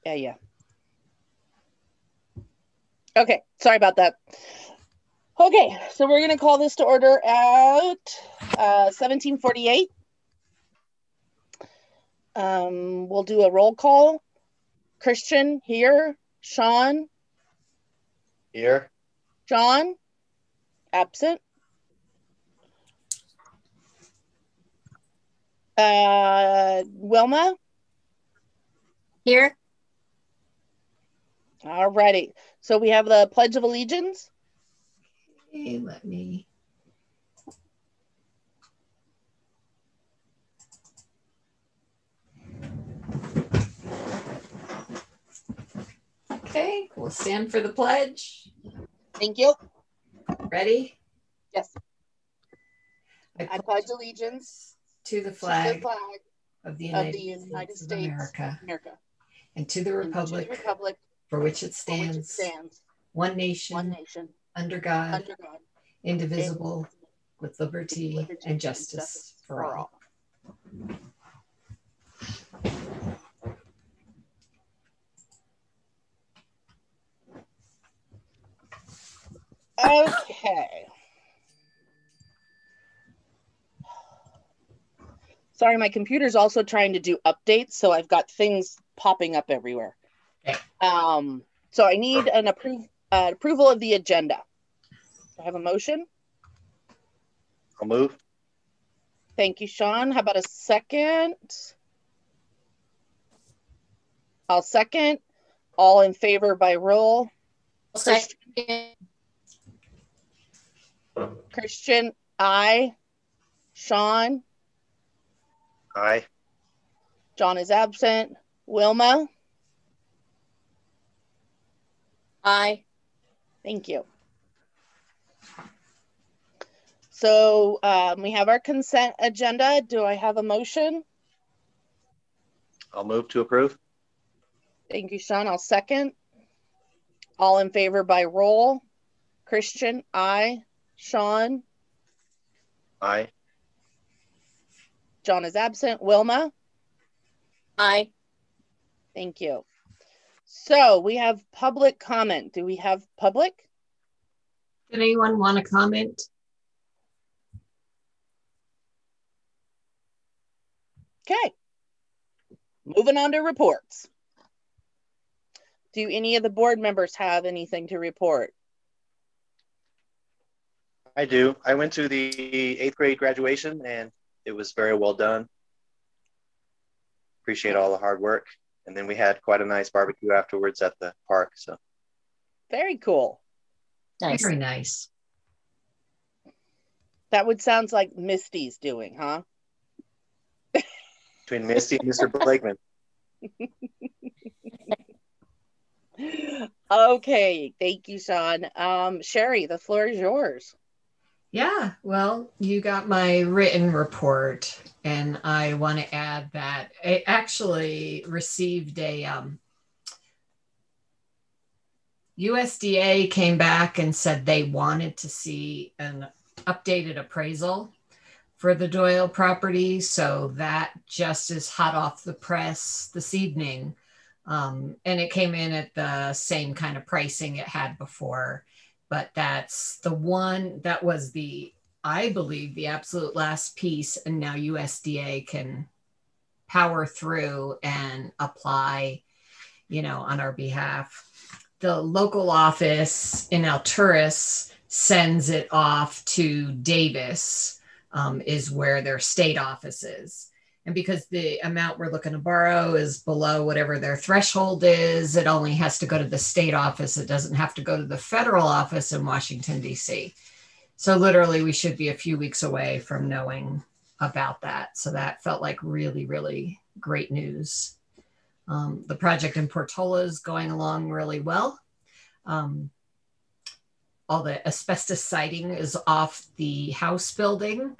Yeah. Okay, sorry about that. Okay, so we're going to call this to order at 17:48. We'll do a roll call. Christian, here. Sean? Here. John? Absent. Wilma? Here. All righty. So we have the Pledge of Allegiance. Hey, let me. Okay, we'll stand for the pledge. Thank you. Ready? Yes. I pledge allegiance to the flag, of the United States of America, and to the and republic, to the republic for which it stands, one nation, under God, indivisible, with liberty and justice for all. Okay. Sorry, my computer's also trying to do updates, so I've got things popping up everywhere. Okay. So I need an approval of the agenda. Do I have a motion? I'll move. Thank you, Sean. How about a second? I'll second. All in favor by roll. Christian, aye. Sean? Aye. John is absent. Wilma? Aye. Thank you. So we have our consent agenda. Do I have a motion? I'll move to approve. Thank you, Sean. I'll second. All in favor by roll. Christian, aye. Sean? Aye. John is absent. Wilma? Aye. Thank you. So we have public comment. Do we have public? Did anyone want to comment? Okay. Moving on to reports. Do any of the board members have anything to report? I do. I went to the 8th grade graduation and it was very well done. Appreciate all the hard work. And then we had quite a nice barbecue afterwards at the park. So very cool. Nice. Very nice. That would sound like Misty's doing, huh? Between Misty and Mr. Blakeman. Okay, thank you, Sean. Sherry, the floor is yours. Yeah, well, you got my written report, and I want to add that I actually received a USDA came back and said they wanted to see an updated appraisal for the Doyle property. So that just is hot off the press this evening. And it came in at the same kind of pricing it had before. But that's the one that was I believe, the absolute last piece. And now USDA can power through and apply, on our behalf. The local office in Alturas sends it off to Davis, is where their state office is. And because the amount we're looking to borrow is below whatever their threshold is, it only has to go to the state office. It doesn't have to go to the federal office in Washington, D.C. So literally we should be a few weeks away from knowing about that. So that felt like really, really great news. The project in Portola is going along really well. All the asbestos siding is off the house building,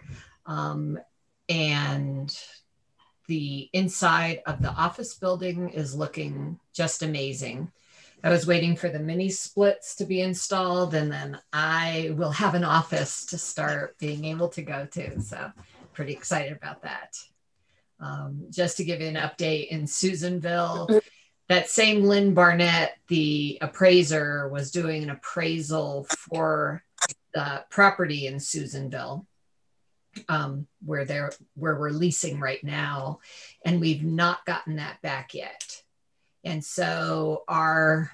and the inside of the office building is looking just amazing. I was waiting for the mini splits to be installed, and then I will have an office to start being able to go to. So pretty excited about that. Just to give you an update, in Susanville, that same Lynn Barnett, the appraiser, was doing an appraisal for the property in Susanville, where we're leasing right now, and we've not gotten that back yet. And so our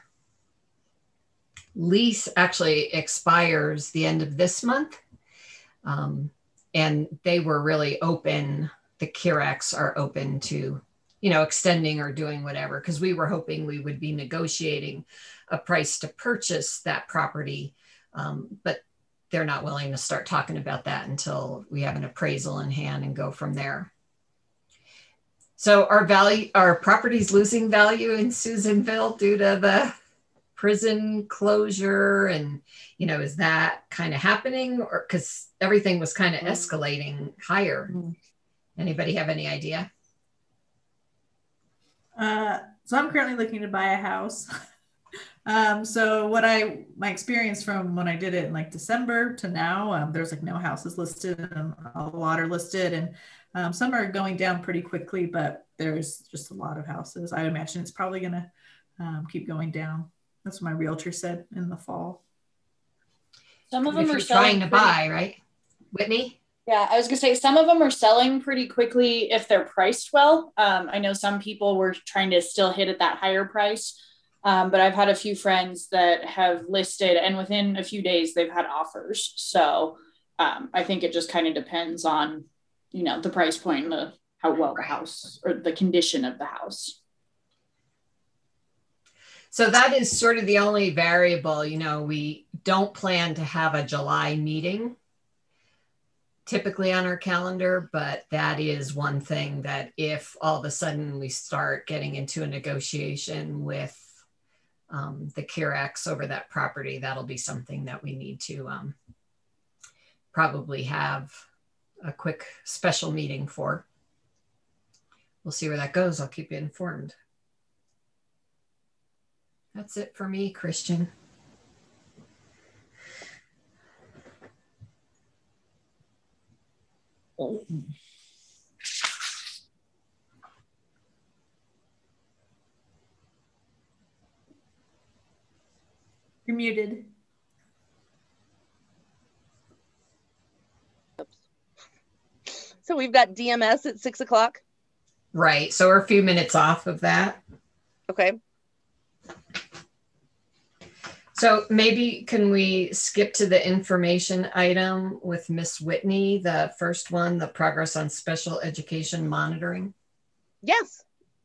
lease actually expires the end of this month. And they were really open. The Kiracs are open to, extending or doing whatever, because we were hoping we would be negotiating a price to purchase that property. But they're not willing to start talking about that until we have an appraisal in hand and go from there. So our property's losing value in Susanville due to the prison closure, and is that kind of happening, or because everything was kind of escalating higher? Anybody have any idea? So I'm currently looking to buy a house. So my experience from when I did it in like December to now, there's like no houses listed, and a lot are listed, and some are going down pretty quickly, but there's just a lot of houses. I imagine it's probably going to keep going down. That's what my realtor said in the fall. Some of If them are you're trying to pretty, buy, right? Whitney? Yeah, I was gonna say some of them are selling pretty quickly if they're priced well. I know some people were trying to still hit at that higher price, but I've had a few friends that have listed, and within a few days they've had offers. So I think it just kind of depends on, the price point and how well the house or the condition of the house. So that is sort of the only variable. We don't plan to have a July meeting typically on our calendar, but that is one thing that if all of a sudden we start getting into a negotiation with the Kiracs over that property, that'll be something that we need to probably have a quick special meeting for. We'll see where that goes. I'll keep you informed. That's it for me, Christian. You're muted. So we've got DMS at 6 o'clock. Right. So we're a few minutes off of that. Okay. So maybe can we skip to the information item with Miss Whitney, the first one, the progress on special education monitoring? Yes.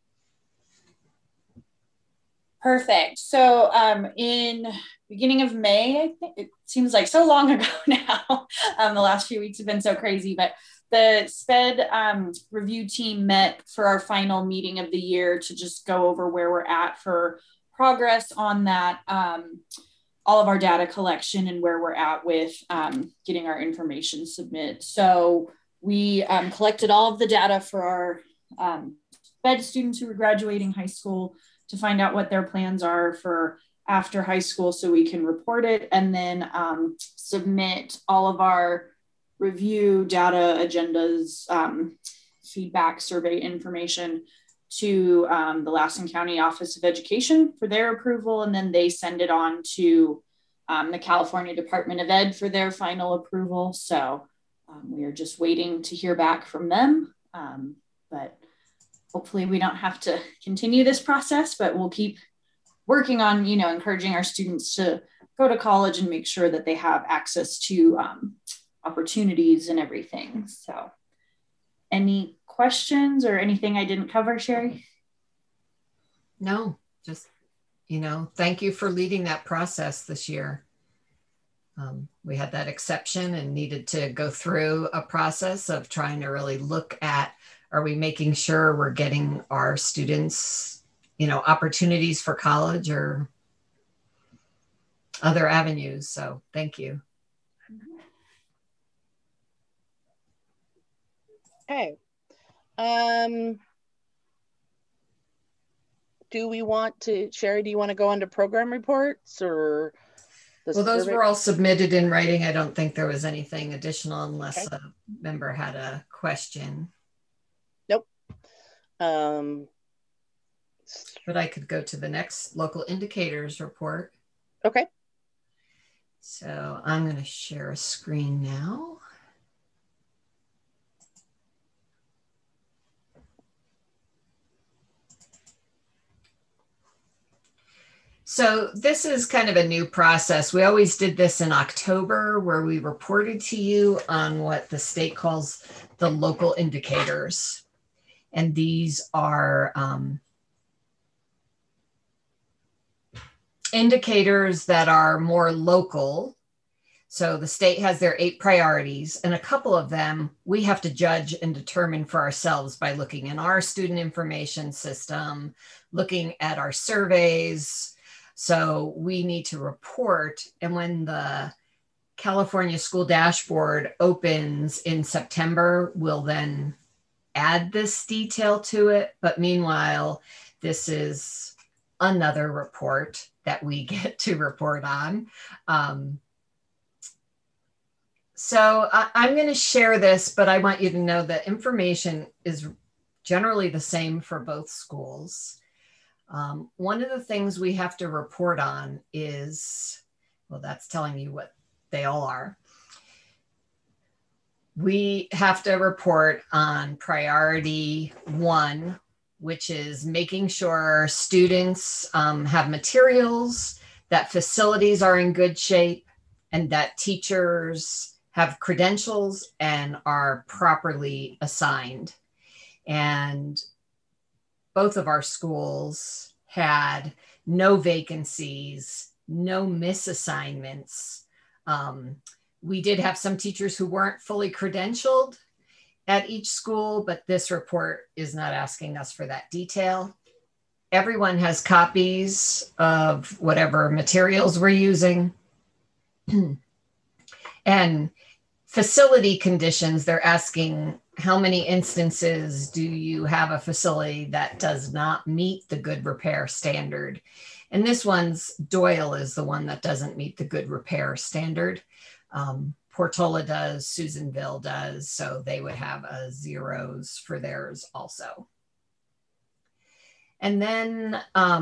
Perfect. So in beginning of May, I think it seems like so long ago now. The last few weeks have been so crazy, but the SPED review team met for our final meeting of the year to just go over where we're at for progress on that, all of our data collection and where we're at with getting our information submitted. So we collected all of the data for our SPED students who are graduating high school to find out what their plans are for after high school so we can report it, and then submit all of our review data agendas, feedback, survey information to the Lassen County Office of Education for their approval, and then they send it on to the California Department of Ed for their final approval. So we are just waiting to hear back from them, but hopefully we don't have to continue this process, but we'll keep working on, encouraging our students to go to college and make sure that they have access to opportunities and everything. So any questions or anything I didn't cover, Sherry? No, just, thank you for leading that process this year. We had that exception and needed to go through a process of trying to really look at, are we making sure we're getting our students, opportunities for college or other avenues. So thank you. Okay. Do we want to, Sherry, do you want to go on to program reports or? Well, those were all submitted in writing. I don't think there was anything additional unless a member had a question. Nope. but I could go to the next local indicators report. Okay. So I'm going to share a screen now. So this is kind of a new process. We always did this in October, where we reported to you on what the state calls the local indicators. And these are indicators that are more local. So the state has their 8 priorities, and a couple of them we have to judge and determine for ourselves by looking in our student information system, looking at our surveys. So we need to report. And when the California School Dashboard opens in September, we'll then add this detail to it. But meanwhile, this is another report that we get to report on. So I'm going to share this, but I want you to know that information is generally the same for both schools. One of the things we have to report on is, well, that's telling you what they all are. We have to report on priority 1, which is making sure students have materials, that facilities are in good shape, and that teachers have credentials and are properly assigned. And both of our schools had no vacancies, no misassignments. We did have some teachers who weren't fully credentialed at each school, but this report is not asking us for that detail. Everyone has copies of whatever materials we're using. And facility conditions, they're asking how many instances do you have a facility that does not meet the good repair standard? And this one's, Doyle is the one that doesn't meet the good repair standard. Portola does, Susanville does, so they would have zeros for theirs also. And then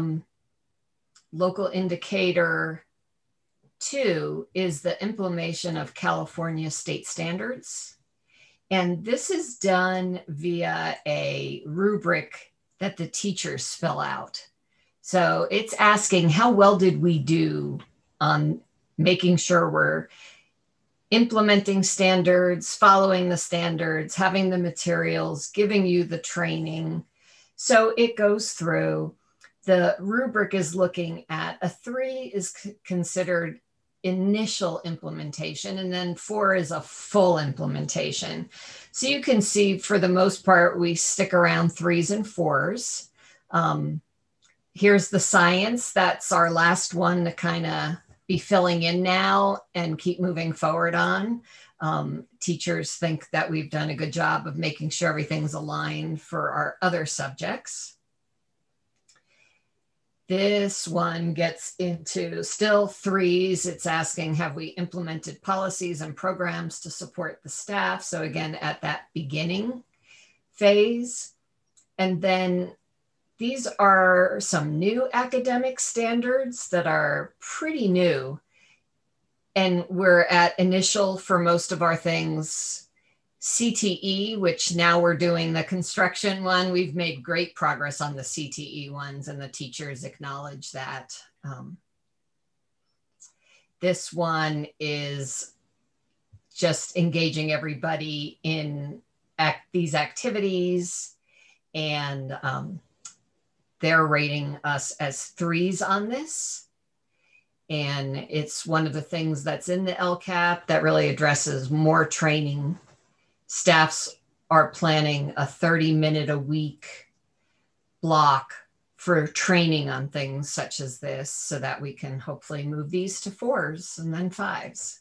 local indicator 2 is the implementation of California state standards. And this is done via a rubric that the teachers fill out. So it's asking, how well did we do on making sure we're implementing standards, following the standards, having the materials, giving you the training. So it goes through. The rubric is looking at a 3 is considered initial implementation, and then 4 is a full implementation. So you can see for the most part, we stick around 3s and 4s. Here's the science. That's our last one to kind of be filling in now and keep moving forward on. Teachers think that we've done a good job of making sure everything's aligned for our other subjects. This one gets into still 3s. It's asking, have we implemented policies and programs to support the staff? So again, at that beginning phase. And then these are some new academic standards that are pretty new. And we're at initial for most of our things. CTE, which now we're doing the construction one. We've made great progress on the CTE ones, and the teachers acknowledge that. This one is just engaging everybody in these activities, and they're rating us as 3s on this. And it's one of the things that's in the LCAP that really addresses more training. Staffs are planning a 30-minute a week block for training on things such as this, so that we can hopefully move these to 4s and then 5s.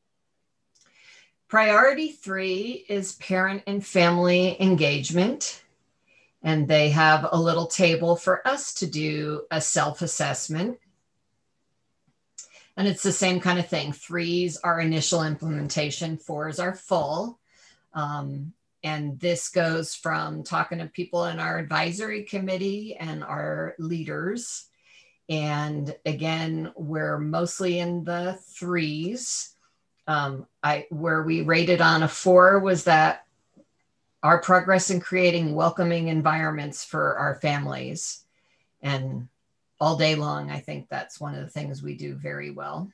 Priority 3 is parent and family engagement. And they have a little table for us to do a self-assessment. And it's the same kind of thing. 3s are initial implementation, 4s are full. And this goes from talking to people in our advisory committee and our leaders. And again, we're mostly in the 3s. Where we rated on a 4 was that our progress in creating welcoming environments for our families. And all day long, I think that's one of the things we do very well.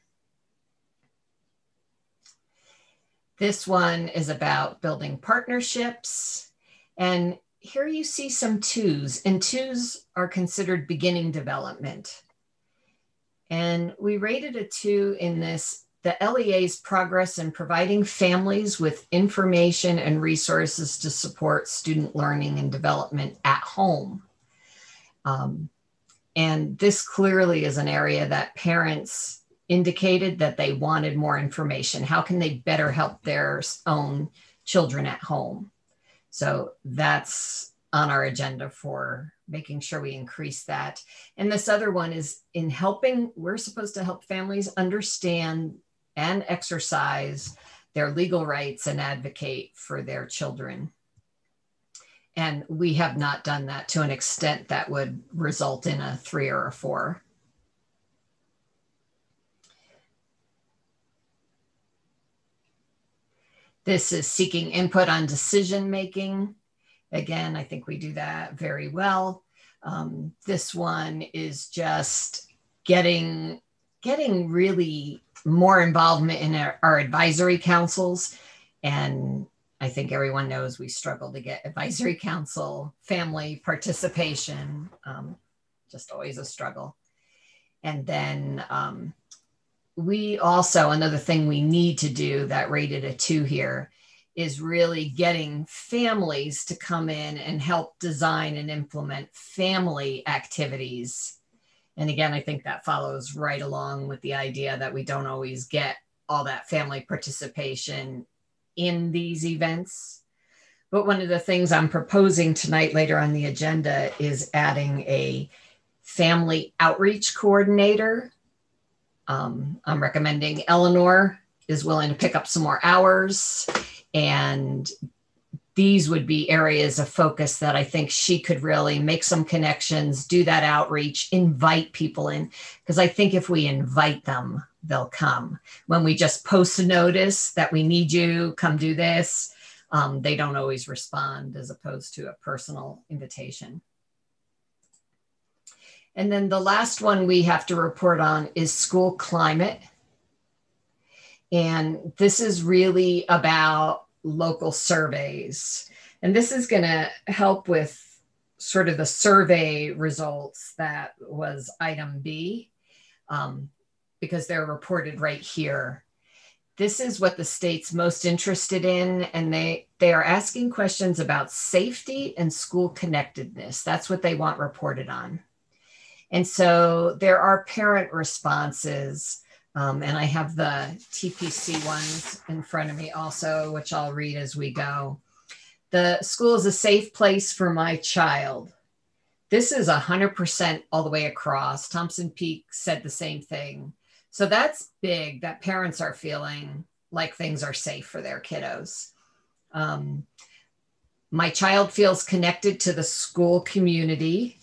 This one is about building partnerships. And here you see some 2s, and 2s are considered beginning development. And we rated a 2 in this, the LEA's progress in providing families with information and resources to support student learning and development at home. And this clearly is an area that parents indicated that they wanted more information. How can they better help their own children at home? So that's on our agenda for making sure we increase that. And this other one is in helping, we're supposed to help families understand and exercise their legal rights and advocate for their children. And we have not done that to an extent that would result in a 3 or a 4. This is seeking input on decision making. Again, I think we do that very well. This one is just getting really more involvement in our advisory councils. And I think everyone knows we struggle to get advisory council, family participation, just always a struggle. And then we also, another thing we need to do that rated a 2 here is really getting families to come in and help design and implement family activities. And again, I think that follows right along with the idea that we don't always get all that family participation in these events. But one of the things I'm proposing tonight later on the agenda is adding a family outreach coordinator. I'm recommending Eleanor is willing to pick up some more hours, and these would be areas of focus that I think she could really make some connections, do that outreach, invite people in, because I think if we invite them, they'll come. When we just post a notice that we need you, come do this, they don't always respond as opposed to a personal invitation. And then the last one we have to report on is school climate. And this is really about local surveys. And this is going to help with sort of the survey results that was item B, because they're reported right here. This is what the state's most interested in, and they are asking questions about safety and school connectedness. That's what they want reported on. And so there are parent responses, and I have the TPC ones in front of me also, which I'll read as we go. The school is a safe place for my child. This is 100% all the way across. Thompson Peak said the same thing. So that's big, that parents are feeling like things are safe for their kiddos. My child feels connected to the school community.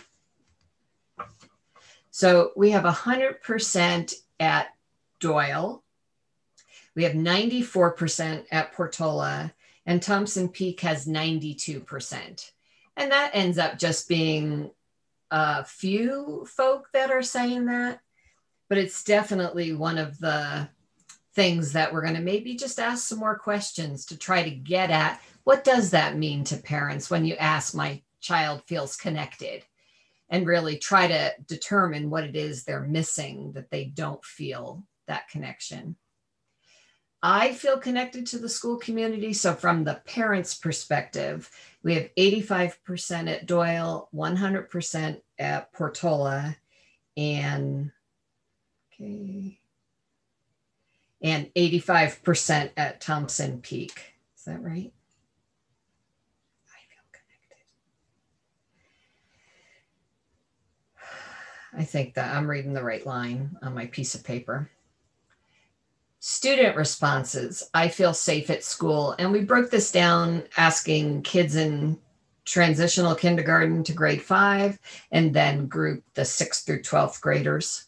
So we have 100% at Doyle. We have 94% at Portola, and Thompson Peak has 92%. And that ends up just being a few folk that are saying that, but it's definitely one of the things that we're going to maybe just ask some more questions to try to get at. What does that mean to parents when you ask my child feels connected? And really try to determine what it is they're missing that they don't feel that connection. I feel connected to the school community. So from the parents' perspective, we have 85% at Doyle, 100% at Portola, and 85% at Thompson Peak. Is that right? I think that I'm reading the right line on my piece of paper. student responses. I feel safe at school. And we broke this down asking kids in transitional kindergarten to grade 5, and then grouped the 6th through 12th graders.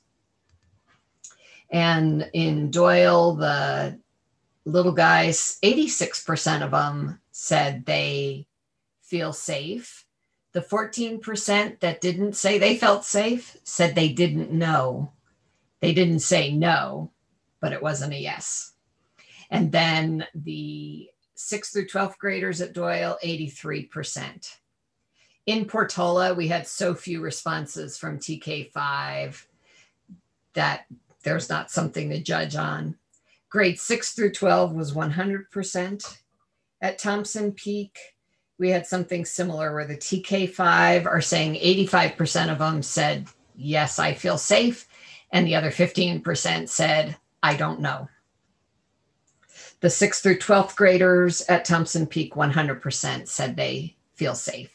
And in Doyle, the little guys, 86% of them said they feel safe. The 14% that didn't say they felt safe said they didn't know. They didn't say no, but it wasn't a yes. And then the 6th through 12th graders at Doyle, 83%. In Portola, we had so few responses from TK5 that there's not something to judge on. Grade 6 through 12 was 100%. At Thompson Peak, we had something similar where the TK5 are saying 85% of them said, yes, I feel safe. And the other 15% said, I don't know. The 6th through 12th graders at Thompson Peak, 100% said they feel safe.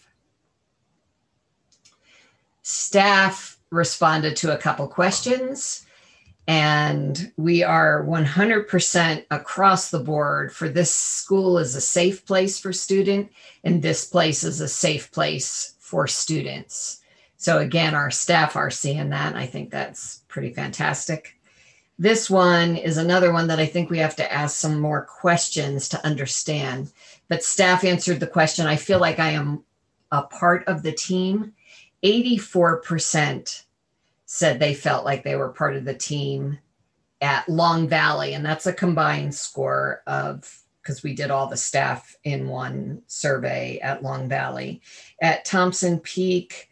Staff responded to a couple questions, and we are 100% across the board for this school is a safe place for student, and this place is a safe place for students. So again, our staff are seeing that, and I think that's pretty fantastic. This one is another one that I think we have to ask some more questions to understand, but staff answered the question. I feel like I am a part of the team. 84% said they felt like they were part of the team at Long Valley. And that's a combined score of, because we did all the staff in one survey at Long Valley. At Thompson Peak,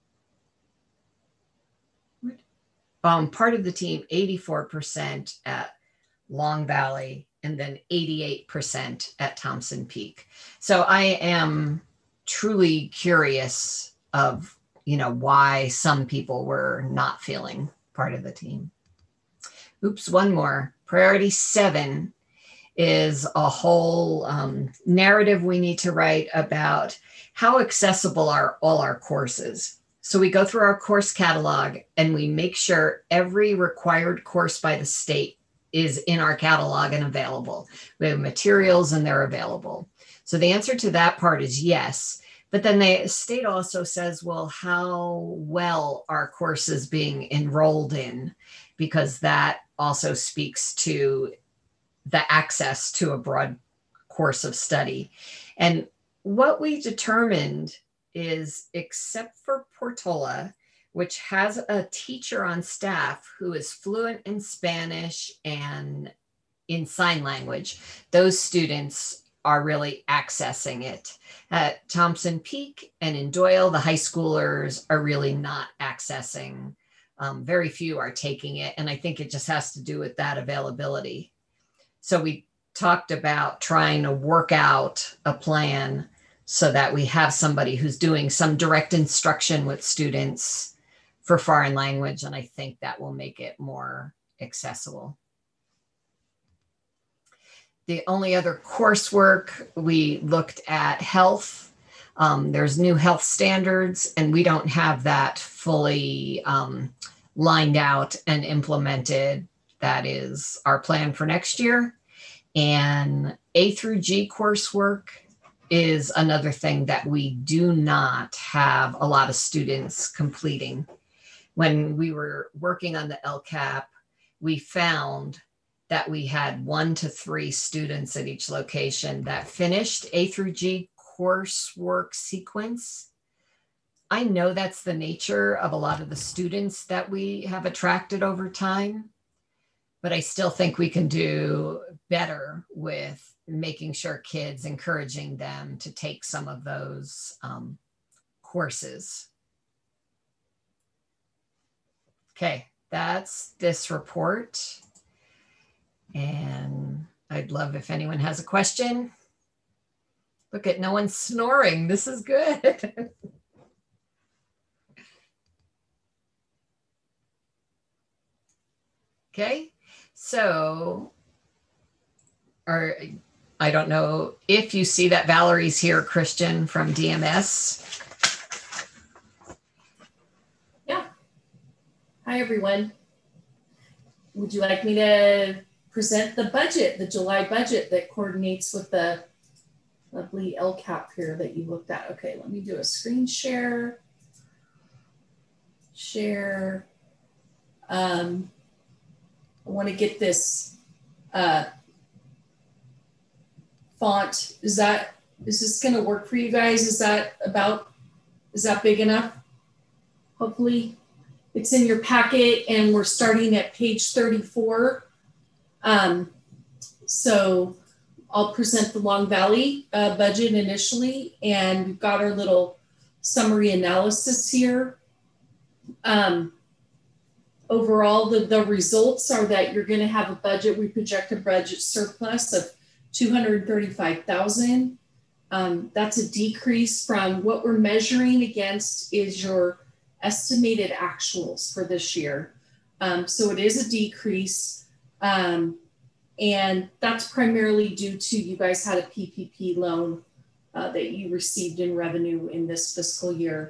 part of the team, 84% at Long Valley, and then 88% at Thompson Peak. So I am truly curious of why some people were not feeling part of the team. Oops, one more. Priority 7 is a whole narrative we need to write about how accessible are all our courses. So we go through our course catalog and we make sure every required course by the state is in our catalog and available. We have materials and they're available. So the answer to that part is yes. But then the state also says, well, how well are courses being enrolled in? Because that also speaks to the access to a broad course of study. And what we determined is, except for Portola, which has a teacher on staff who is fluent in Spanish and in sign language, those students are really accessing it. At Thompson Peak and in Doyle, the high schoolers are really not accessing. Very few are taking it. And I think it just has to do with that availability. So we talked about trying to work out a plan so that we have somebody who's doing some direct instruction with students for foreign language. And I think that will make it more accessible. The only other coursework, we looked at health. There's new health standards, and we don't have that fully lined out and implemented. That is our plan for next year. And A through G coursework is another thing that we do not have a lot of students completing. When we were working on the LCAP, we found that we had 1 to 3 students at each location that finished A through G coursework sequence. I know that's the nature of a lot of the students that we have attracted over time, but I still think we can do better with making sure kids, encouraging them to take some of those courses. Okay, that's this report. And I'd love if anyone has a question. Look at no one snoring. This is good. Okay, so I don't know if you see that Valerie's here, Christian from DMS. Yeah. Hi, everyone. Would you like me to present the budget, the July budget that coordinates with the lovely LCAP here that you looked at. Okay, let me do a screen share. Share. I want to get this font. Is this going to work for you guys? Is that big enough? Hopefully it's in your packet, and we're starting at page 34. So I'll present the Long Valley budget initially, and we've got our little summary analysis here. Overall, the results are that you're going to have a budget. We project a budget surplus of $235,000. That's a decrease from what we're measuring against is your estimated actuals for this year. So it is a decrease. And that's primarily due to you guys had a PPP loan that you received in revenue in this fiscal year.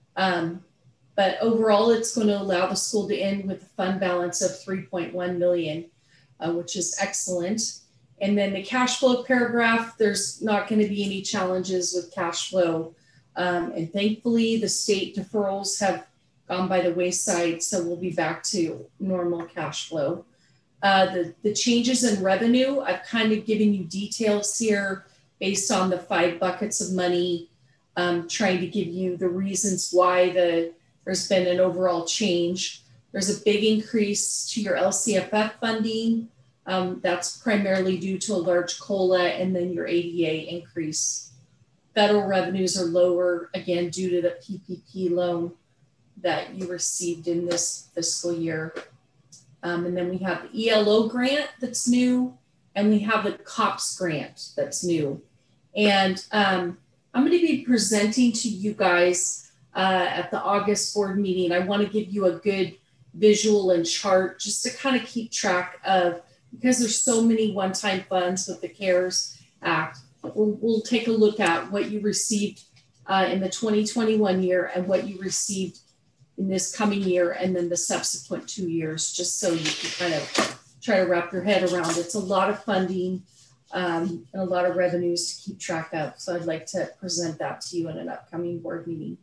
But overall, it's going to allow the school to end with a fund balance of $3.1 million, which is excellent. And then the cash flow paragraph, there's not going to be any challenges with cash flow. And thankfully, the state deferrals have gone by the wayside, so we'll be back to normal cash flow. The changes in revenue, I've kind of given you details here based on the 5 buckets of money, trying to give you the reasons why there's been an overall change. There's a big increase to your LCFF funding. That's primarily due to a large COLA and then your ADA increase. Federal revenues are lower, again, due to the PPP loan that you received in this fiscal year. And then we have the ELO grant that's new, and we have the COPS grant that's new. And I'm going to be presenting to you guys at the August board meeting. I want to give you a good visual and chart just to kind of keep track of, because there's so many one-time funds with the CARES Act. We'll take a look at what you received in the 2021 year and what you received in this coming year, and then the subsequent 2 years, just so you can kind of try to wrap your head around. It's a lot of funding and a lot of revenues to keep track of. So I'd like to present that to you in an upcoming board meeting.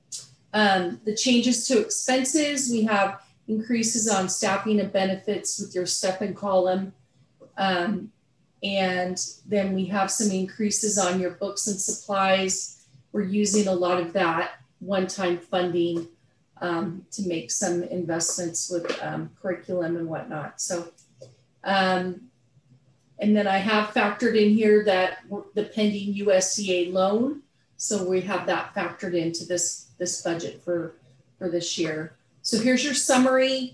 The changes to expenses, we have increases on staffing and benefits with your step and column. And then we have some increases on your books and supplies. We're using a lot of that one-time funding to make some investments with curriculum and whatnot. So, and then I have factored in here that the pending USDA loan. So we have that factored into this budget for this year. So here's your summary.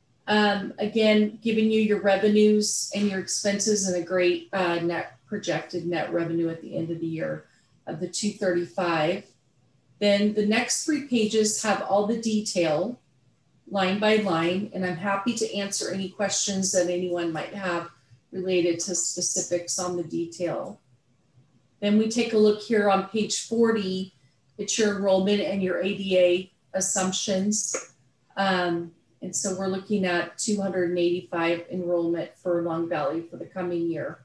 Again, giving you your revenues and your expenses and a great projected net revenue at the end of the year of the 235. Then the next 3 pages have all the detail line by line, and I'm happy to answer any questions that anyone might have related to specifics on the detail. Then we take a look here on page 40, it's your enrollment and your ADA assumptions. And so we're looking at 285 enrollment for Long Valley for the coming year.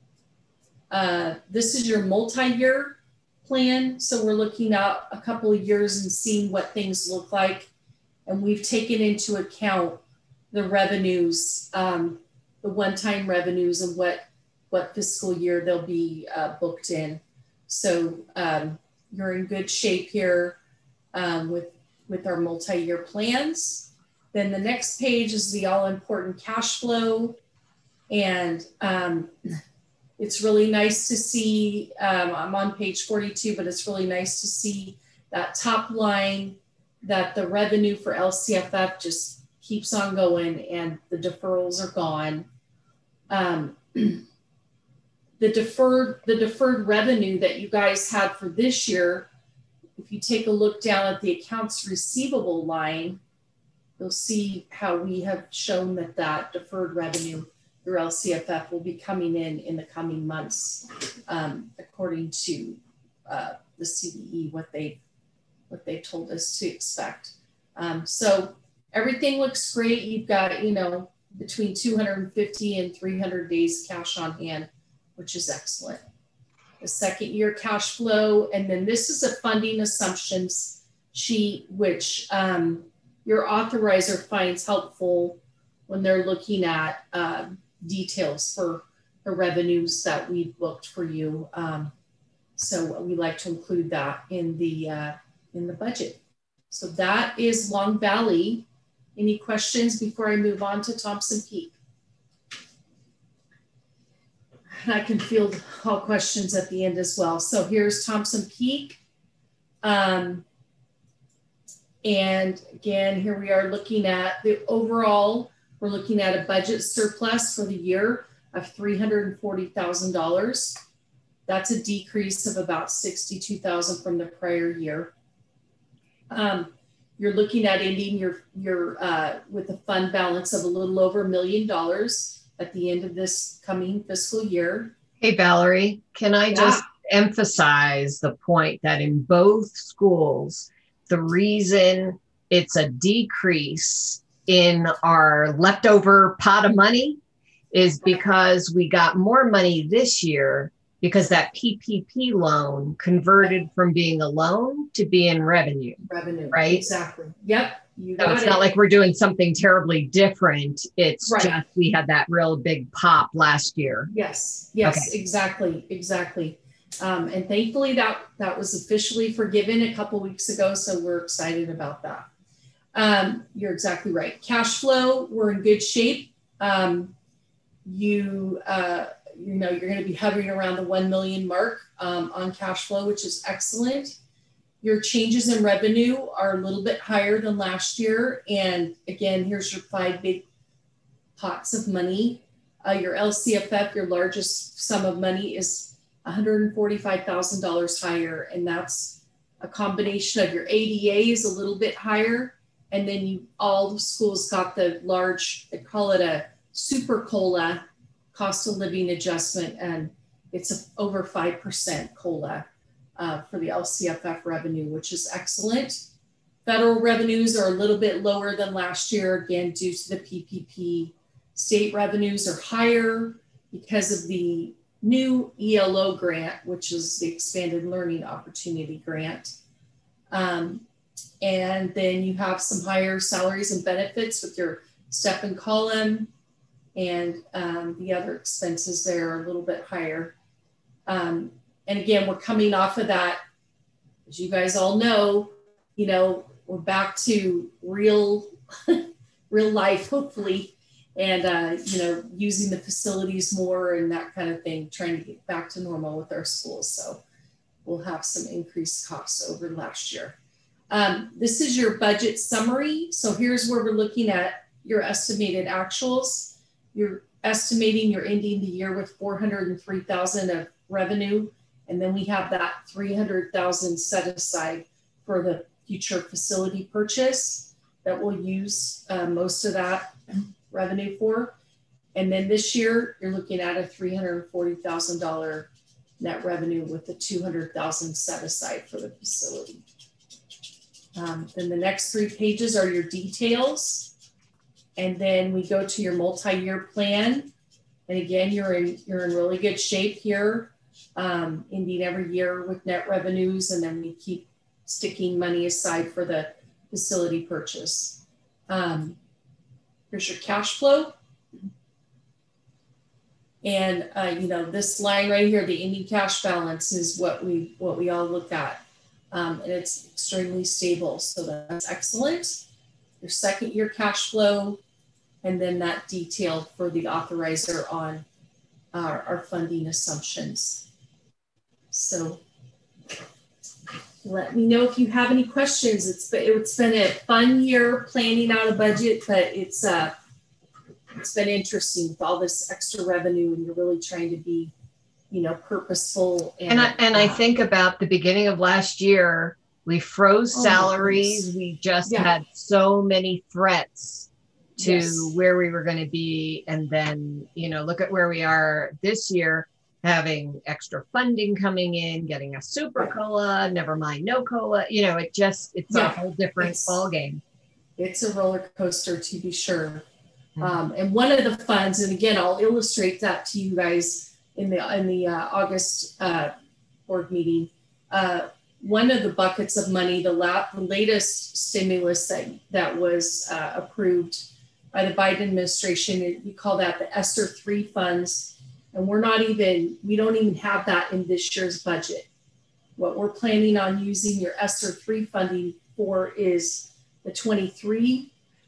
This is your multi-year plan. So we're looking at a couple of years and seeing what things look like. And we've taken into account the revenues, the one-time revenues, and what fiscal year they'll be booked in. So you're in good shape here with our multi-year plans. Then the next page is the all-important cash flow. And it's really nice to see, I'm on page 42, but it's really nice to see that top line, that the revenue for LCFF just keeps on going and the deferrals are gone. The deferred revenue that you guys had for this year, if you take a look down at the accounts receivable line, you'll see how we have shown that deferred revenue through LCFF will be coming in the coming months, according to the CDE, what they told us to expect. So everything looks great. You've got, between 250 and 300 days cash on hand, which is excellent. The second year cash flow, and then this is a funding assumptions sheet, which your authorizer finds helpful when they're looking at details for the revenues that we've booked for you. So we like to include that in the budget. So that is Long Valley. Any questions before I move on to Thompson Peak? And I can field all questions at the end as well. So here's Thompson Peak. And again, here we are looking at the overall, we're looking at a budget surplus for the year of $340,000. That's a decrease of about $62,000 from the prior year. You're looking at ending your with a fund balance of a little over $1 million at the end of this coming fiscal year. Hey, Valerie, can I just emphasize the point that in both schools, the reason it's a decrease in our leftover pot of money is because we got more money this year because that PPP loan converted from being a loan to being revenue. Revenue, right? Exactly. Yep. So it's not like we're doing something terribly different. It's right. Just we had that real big pop last year. Yes, Okay. exactly. And thankfully that was officially forgiven a couple weeks ago. So we're excited about that. You're exactly right. Cash flow, we're in good shape. You're going to be hovering around the 1 million mark on cash flow, which is excellent. Your changes in revenue are a little bit higher than last year. And again, here's your 5 big pots of money. Your LCFF, your largest sum of money, is $145,000 higher. And that's a combination of your ADA is a little bit higher. And then all the schools got the large, they call it a super COLA, cost of living adjustment, and it's over 5% COLA for the LCFF revenue, which is excellent. Federal revenues are a little bit lower than last year, again, due to the PPP. State revenues are higher because of the new ELO grant, which is the Expanded Learning Opportunity Grant. And then you have some higher salaries and benefits with your step and column, and the other expenses there are a little bit higher. And again, we're coming off of that, as you guys all know, we're back to real life, hopefully, and, using the facilities more and that kind of thing, trying to get back to normal with our schools. So we'll have some increased costs over last year. This is your budget summary. So here's where we're looking at your estimated actuals. You're estimating you're ending the year with $403,000 of revenue. And then we have that $300,000 set aside for the future facility purchase that we'll use most of that revenue for. And then this year, you're looking at a $340,000 net revenue with the $200,000 set aside for the facility. Then the next 3 pages are your details. And then we go to your multi-year plan. And again, you're in really good shape here, ending every year with net revenues. And then we keep sticking money aside for the facility purchase. Here's your cash flow. And this line right here, the ending cash balance, is what we all look at. And it's extremely stable. So that's excellent. Your second year cash flow, and then that detail for the authorizer on our funding assumptions. So let me know if you have any questions. It's been a fun year planning out a budget, but it's been interesting with all this extra revenue, and you're really trying to be, purposeful. And I think about the beginning of last year, we froze salaries. We just had so many threats to where we were going to be. And then, look at where we are this year, having extra funding coming in, getting a super COLA, never mind no COLA. It's a whole different ball game. It's a roller coaster, to be sure. And one of the funds, and again, I'll illustrate that to you guys in the August board meeting. One of the buckets of money, the latest stimulus that was approved by the Biden administration, we call that the ESSER 3 funds. And we don't even have that in this year's budget. What we're planning on using your ESSER 3 funding for is the 22,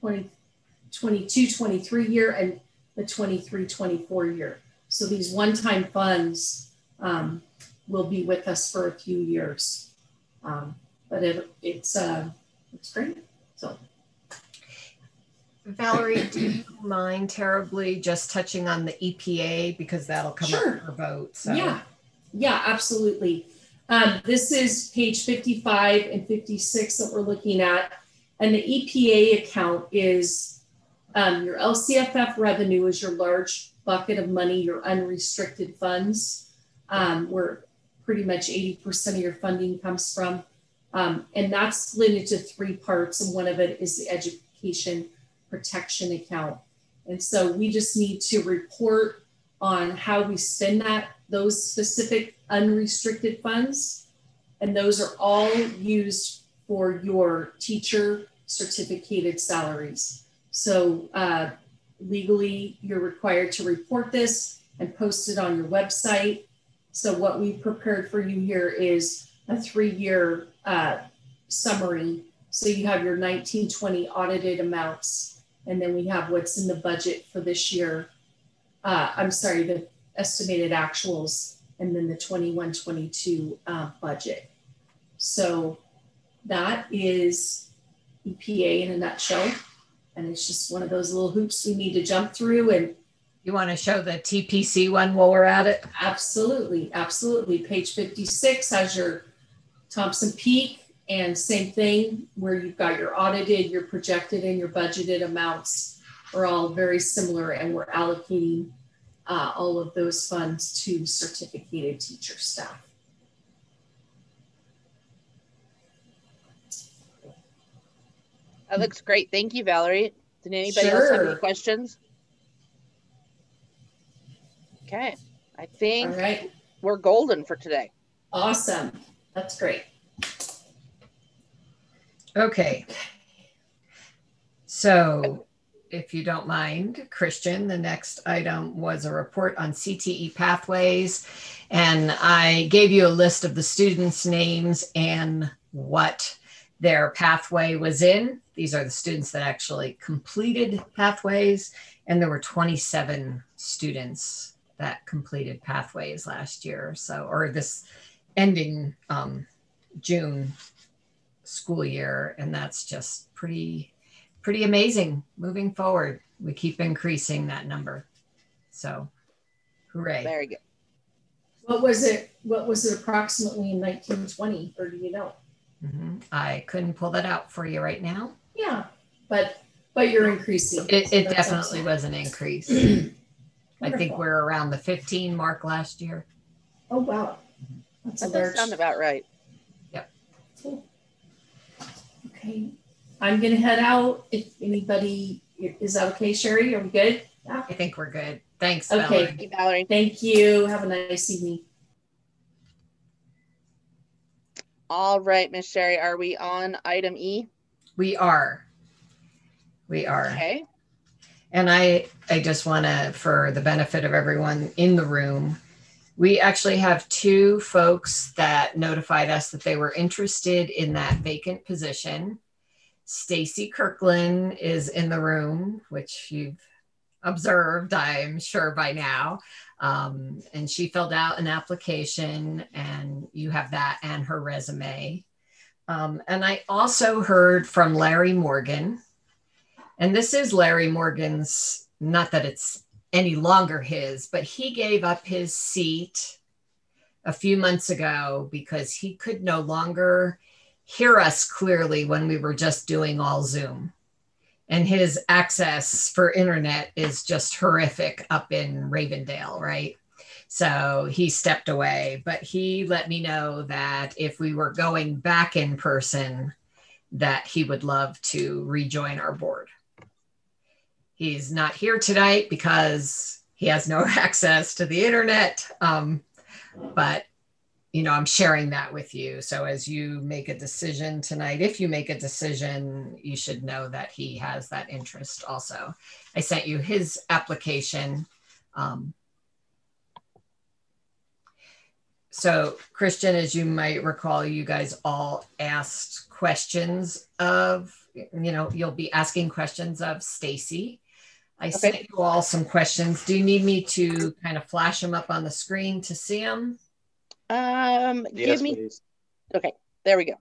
23 year and the 23, 24 year. So these one-time funds will be with us for a few years. But it's great. So, Valerie, do you mind terribly just touching on the EPA, because that'll come up for vote? So. Yeah, absolutely. This is page 55 and 56 that we're looking at, and the EPA account is your LCFF revenue is your large bucket of money, your unrestricted funds, where pretty much 80% of your funding comes from. And that's split into 3 parts. And one of it is the education protection account. And so we just need to report on how we spend those specific unrestricted funds. And those are all used for your teacher certificated salaries. So legally, you're required to report this and post it on your website. So what we prepared for you here is a 3-year summary. So you have your 1920 audited amounts, and then we have what's in the budget for this year. The estimated actuals, and then the 21-22 budget. So that is EPA in a nutshell. And it's just one of those little hoops we need to jump through. And you want to show the TPC one while we're at it? Absolutely. Page 56 has your Thompson Peak, and same thing where you've got your audited, your projected, and your budgeted amounts are all very similar, and we're allocating all of those funds to certificated teacher staff. That looks great. Thank you, Valerie. Did anybody else have any questions? Okay. I think we're golden for today. Awesome. That's great. Okay. So if you don't mind, Christian, the next item was a report on CTE pathways. And I gave you a list of the students' names and what their pathway was in. These are the students that actually completed pathways. And there were 27 students that completed pathways last year. So, or this ending June school year. And that's just pretty amazing moving forward. We keep increasing that number. So hooray. Very good. What was it approximately in 1920, or do you know? Mm-hmm. I couldn't pull that out for you right now. Yeah, but you're increasing. It definitely was an increase. I think we're around the 15 mark last year. Oh, wow. That does sound about right. Yep. Cool. Okay. I'm going to head out. If anybody, is that okay, Sherry? Are we good? Yeah. I think we're good. Thanks, okay. Valerie. Thank you, Valerie. Thank you. Have a nice evening. All right, Miss Sherry, are we on item E? We are. Okay. And I just want to, for the benefit of everyone in the room, we actually have 2 folks that notified us that they were interested in that vacant position. Stacy Kirkland is in the room, which you've observed, I'm sure by now. And she filled out an application, and you have that and her resume. And I also heard from Larry Morgan. And this is Larry Morgan's, not that it's any longer his, but he gave up his seat a few months ago because he could no longer hear us clearly when we were just doing all Zoom. And his access for internet is just horrific up in Ravendale, right? So he stepped away, but he let me know that if we were going back in person, that he would love to rejoin our board. He's not here tonight because he has no access to the internet. But, you know, I'm sharing that with you. So as you make a decision tonight, if you make a decision, you should know that he has that interest also. I sent you his application. So Christian, as you might recall, you guys all asked questions of, you know, you'll be asking questions of Stacy. I sent you all some questions. Do you need me to kind of flash them up on the screen to see them? Yes, Give me. please. Okay, there we go.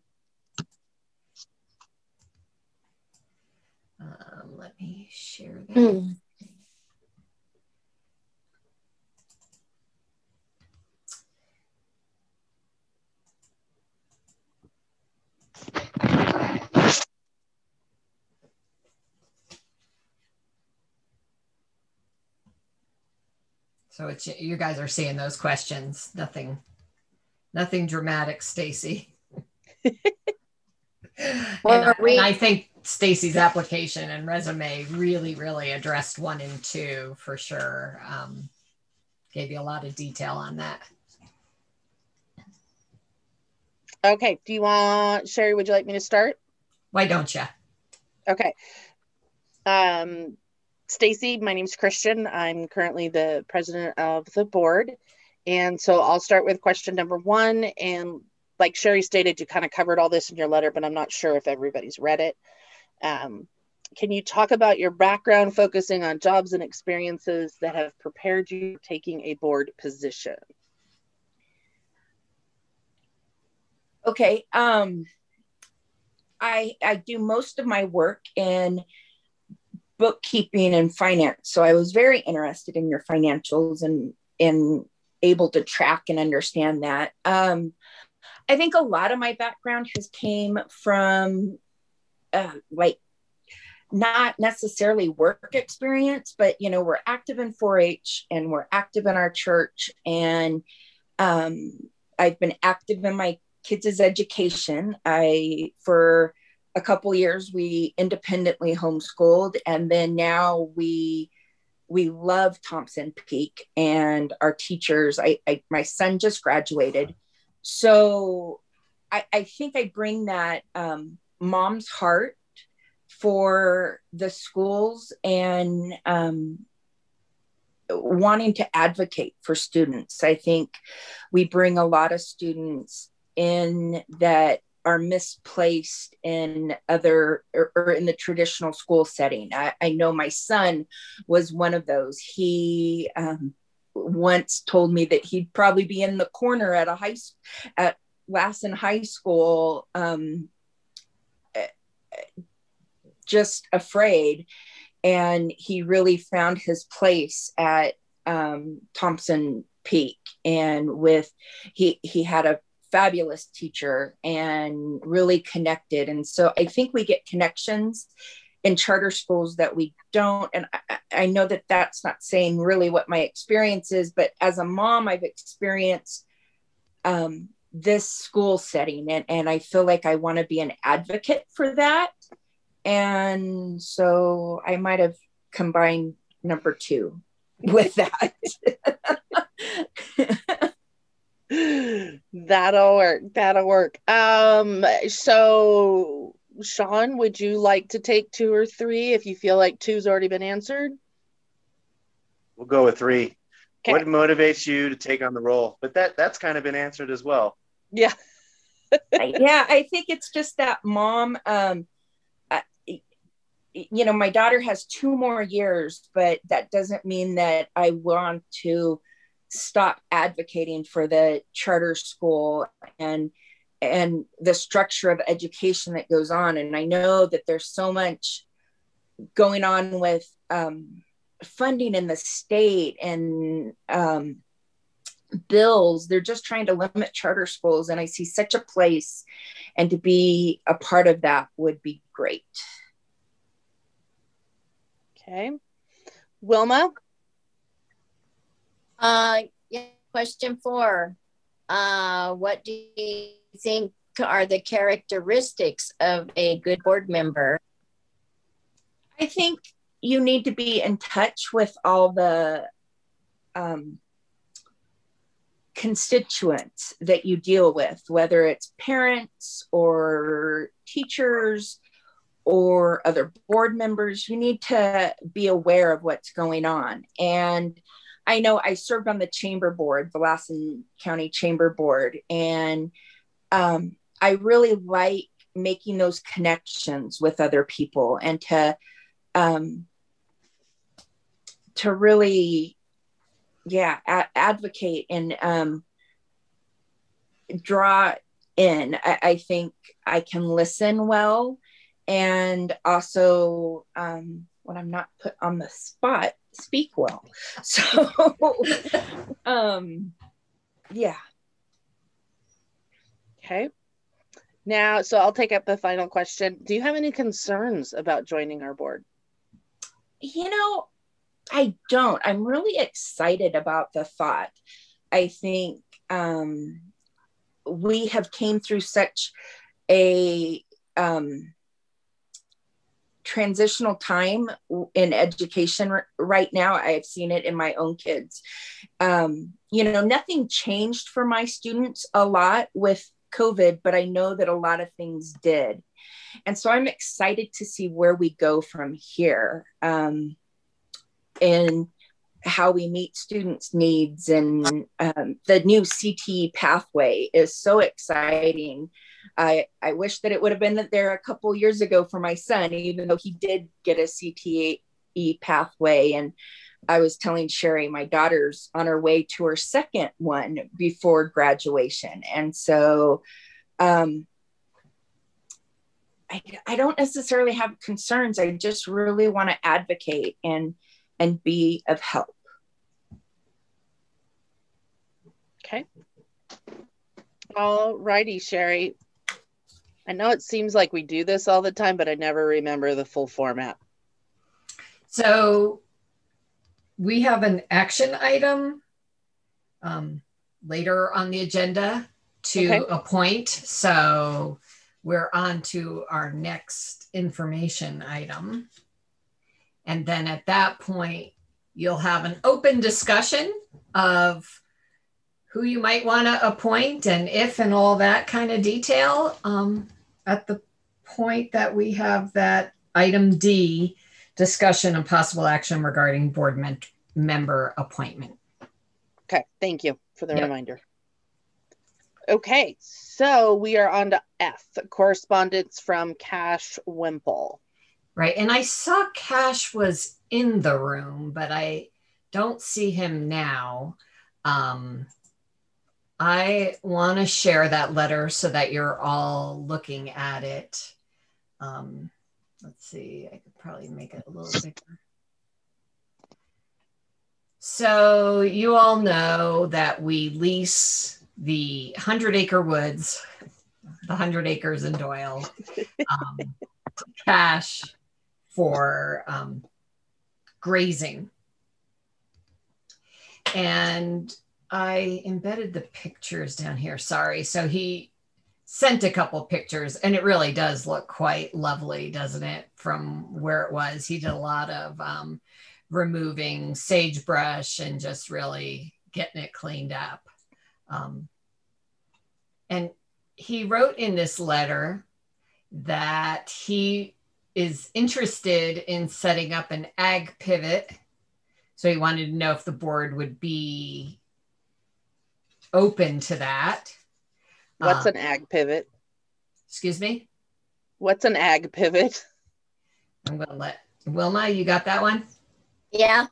Let me share that. So it's, you guys are seeing those questions. Nothing dramatic, Stacy. And I think Stacy's application and resume really addressed 1 and 2 for sure. Gave you a lot of detail on that. Okay, do you want, Sherry, would you like me to start? Why don't you? Okay. Stacy, my name's Christian. I'm currently the president of the board. And so I'll start with question number 1. And like Sherry stated, you kind of covered all this in your letter, but I'm not sure if everybody's read it. Can you talk about your background focusing on jobs and experiences that have prepared you for taking a board position? Okay. I do most of my work in bookkeeping and finance. So I was very interested in your financials and able to track and understand that. I think a lot of my background has came from like not necessarily work experience, but you know, we're active in 4-H and we're active in our church. And I've been active in my kids' education. For a couple years, we independently homeschooled, and then now we love Thompson Peak and our teachers. My son just graduated, so I think I bring that mom's heart for the schools and wanting to advocate for students. I think we bring a lot of students in that are misplaced in other or in the traditional school setting. I know my son was one of those. He once told me that he'd probably be in the corner at Lassen High School, just afraid. And he really found his place at Thompson Peak, and he had a fabulous teacher and really connected. And so I think we get connections in charter schools that we don't. And I know that that's not saying really what my experience is, but as a mom, I've experienced this school setting, and I feel like I want to be an advocate for that. And so I might have combined number 2 with that. That'll work. So Sean, would you like to take 2 or 3 if you feel like 2's already been answered? We'll go with 3. Okay. What motivates you to take on the role? But that's kind of been answered as well. Yeah. Yeah, I think it's just that mom, you know, my daughter has 2 more years, but that doesn't mean that I want to stop advocating for the charter school and the structure of education that goes on. And I know that there's so much going on with funding in the state and bills. They're just trying to limit charter schools, and I see such a place, and to be a part of that would be great. Okay. Wilma? Yeah, question 4. What do you think are the characteristics of a good board member? I think, you need to be in touch with all the constituents that you deal with, whether it's parents or teachers or other board members. You need to be aware of what's going on. And I know I served on the chamber board, the Lassen County Chamber Board, and I really like making those connections with other people and to really, advocate and draw in. I think I can listen well, and also when I'm not put on the spot, speak well. So, yeah. Okay. Now, so I'll take up the final question. Do you have any concerns about joining our board? You know, I don't. I'm really excited about the thought. I think we have came through such a transitional time in education right now. I've seen it in my own kids. Nothing changed for my students a lot with COVID, but I know that a lot of things did. And so I'm excited to see where we go from here, and how we meet students' needs. And the new CTE pathway is so exciting. I wish that it would have been there a couple years ago for my son, even though he did get a CTE pathway. And I was telling Sherry, my daughter's on her way to her second one before graduation. And so I don't necessarily have concerns. I just really want to advocate and be of help. Okay. All righty, Sherry. I know it seems like we do this all the time, but I never remember the full format. So we have an action item later on the agenda to appoint. So we're on to our next information item. And then at that point, you'll have an open discussion of who you might want to appoint and if and all that kind of detail at the point that we have that item D, discussion and possible action regarding board member appointment. Okay, thank you for the reminder. Okay, so we are on to F, correspondence from Cash Wimple. Right, and I saw Cash was in the room, but I don't see him now. I want to share that letter so that you're all looking at it. Let's see, I could probably make it a little bigger. So you all know that we lease the 100-acre woods, the 100 acres in Doyle, Cash for grazing. And I embedded the pictures down here, sorry. So he sent a couple pictures and it really does look quite lovely, doesn't it? From where it was, he did a lot of removing sagebrush and just really getting it cleaned up. And he wrote in this letter that he is interested in setting up an ag pivot. So he wanted to know if the board would be open to that. What's an ag pivot? Excuse me? What's an ag pivot? I'm going to let Wilma, you got that one? Yeah.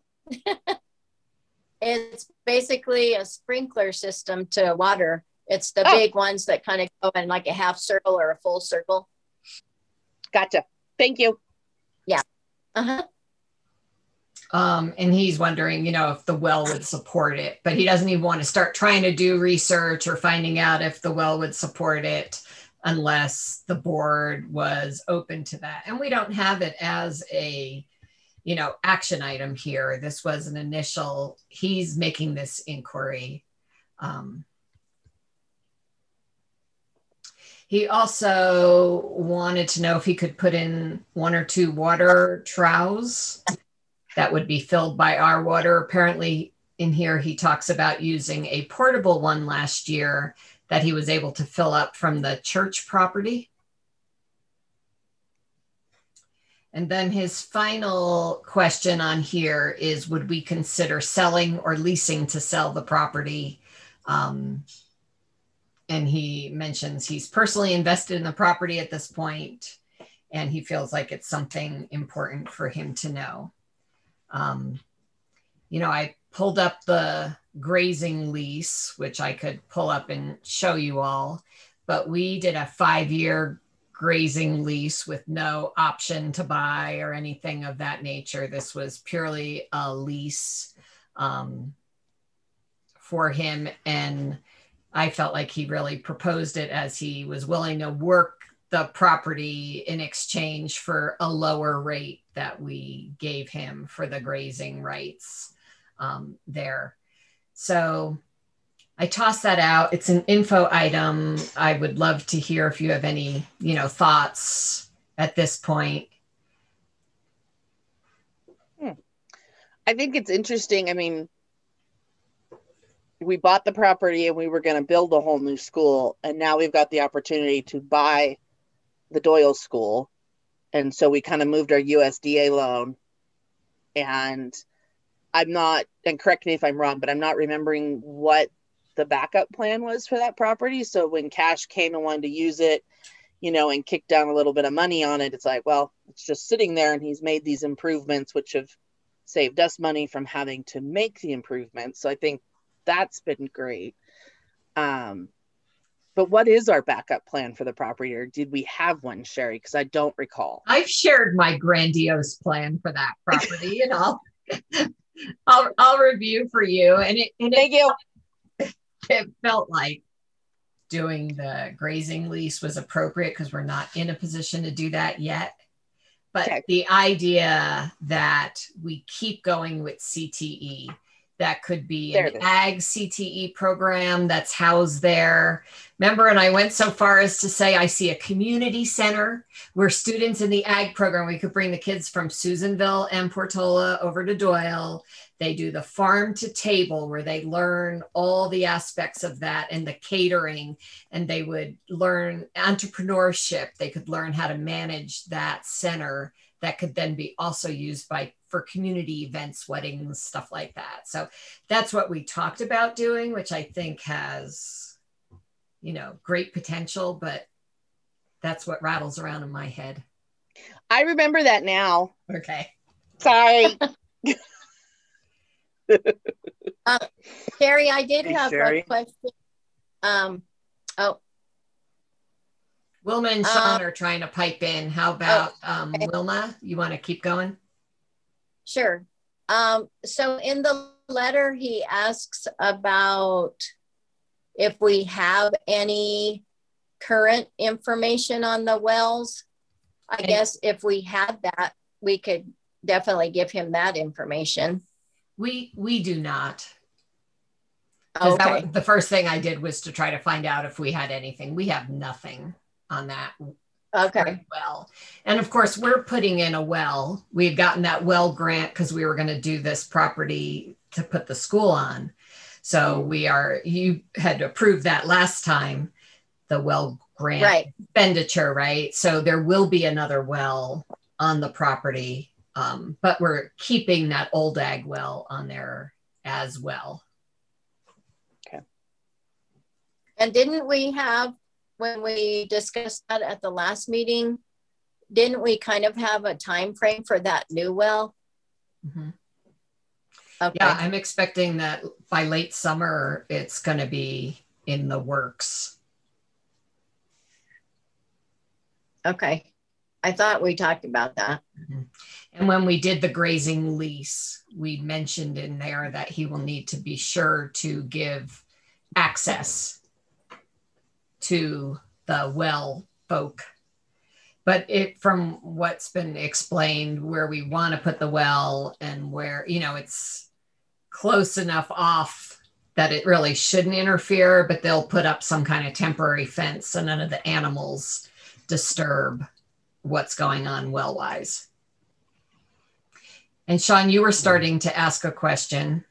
It's basically a sprinkler system to water. It's the big ones that kind of go in like a half circle or a full circle. Gotcha. Thank you. Yeah. Uh-huh. And he's wondering, if the well would support it, but he doesn't even want to start trying to do research or finding out if the well would support it unless the board was open to that. And we don't have it as a, action item here. This was an initial, he's making this inquiry. He also wanted to know if he could put in 1 or 2 water troughs that would be filled by our water. Apparently in here, he talks about using a portable one last year that he was able to fill up from the church property. And then his final question on here is, would we consider selling or leasing to sell the property? And he mentions he's personally invested in the property at this point, and he feels like it's something important for him to know. You know, I pulled up the grazing lease, which I could pull up and show you all, but we did a 5-year grazing lease with no option to buy or anything of that nature. This was purely a lease for him. And I felt like he really proposed it as he was willing to work the property in exchange for a lower rate that we gave him for the grazing rights there. So I tossed that out. It's an info item. I would love to hear if you have any, you know, thoughts at this point. I think it's interesting. I mean, we bought the property and we were going to build a whole new school, and now we've got the opportunity to buy the Doyle School. And so we kind of moved our USDA loan, and I'm not, and correct me if I'm wrong, but I'm not remembering what the backup plan was for that property. So when cash came and wanted to use it, you know, and kick down a little bit of money on it, it's like, well, it's just sitting there, and he's made these improvements, which have saved us money from having to make the improvements. So I think that's been great. But what is our backup plan for the property, or did we have one, Sherry? Because I don't recall. I've shared my grandiose plan for that property, and I'll review for you. And Thank you. It felt like doing the grazing lease was appropriate because we're not in a position to do that yet. But Okay. The idea that we keep going with CTE, that could be an ag CTE program that's housed there. Remember, and I went so far as to say, I see a community center where students in the ag program, we could bring the kids from Susanville and Portola over to Doyle. They do the farm to table where they learn all the aspects of that and the catering, and they would learn entrepreneurship. They could learn how to manage that center that could then be also used for community events, weddings, stuff like that. So that's what we talked about doing, which I think has, you know, great potential, but that's what rattles around in my head. I remember that now. Okay. Sorry. Sherry, I did have Sherry. a question. Wilma and Sean are trying to pipe in. How about okay. Wilma? You want to keep going? Sure. So in the letter, he asks about if we have any current information on the wells. I guess if we had that, we could definitely give him that information. We do not. Okay. The first thing I did was to try to find out if we had anything. We have nothing on that. Okay. Well, and of course we're putting in a well. We had gotten that well grant because we were going to do this property to put the school on. So you had to approve that last time, the well grant expenditure, right? So there will be another well on the property, but we're keeping that old ag well on there as well. Okay. And didn't we have, when we discussed that at the last meeting, didn't we kind of have a time frame for that new well? Mm-hmm. Okay. Yeah, I'm expecting that by late summer, it's going to be in the works. Okay. I thought we talked about that. Mm-hmm. And when we did the grazing lease, we mentioned in there that he will need to be sure to give access to the well folk. But from what's been explained, where we want to put the well and where, you know, it's close enough off that it really shouldn't interfere, but they'll put up some kind of temporary fence so none of the animals disturb what's going on well-wise. And Sean, you were starting to ask a question.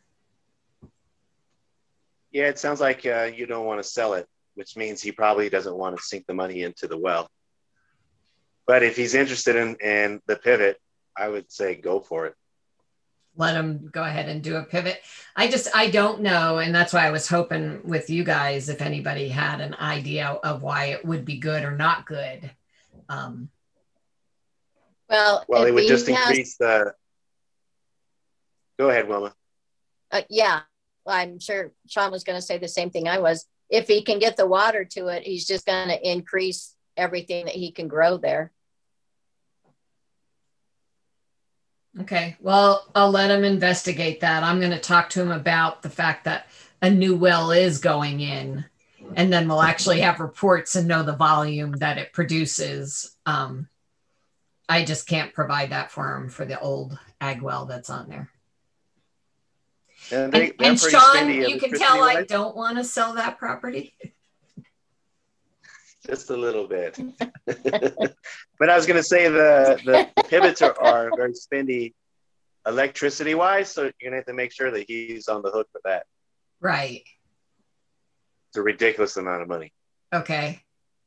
Yeah, it sounds like you don't want to sell it, which means he probably doesn't want to sink the money into the well. But if he's interested in the pivot, I would say go for it. Let him go ahead and do a pivot. I don't know. And that's why I was hoping with you guys, if anybody had an idea of why it would be good or not good. Well, it would just increase the, go ahead, Wilma. Yeah, I'm sure Sean was going to say the same thing I was. If he can get the water to it, he's just going to increase everything that he can grow there. Okay, well, I'll let him investigate that. I'm going to talk to him about the fact that a new well is going in, and then we'll actually have reports and know the volume that it produces. I just can't provide that for him for the old ag well that's on there. And Sean, you can tell I don't want to sell that property. Just a little bit. But I was going to say the pivots are very spendy electricity wise, so you're going to have to make sure that he's on the hook for that. Right. It's a ridiculous amount of money. Okay.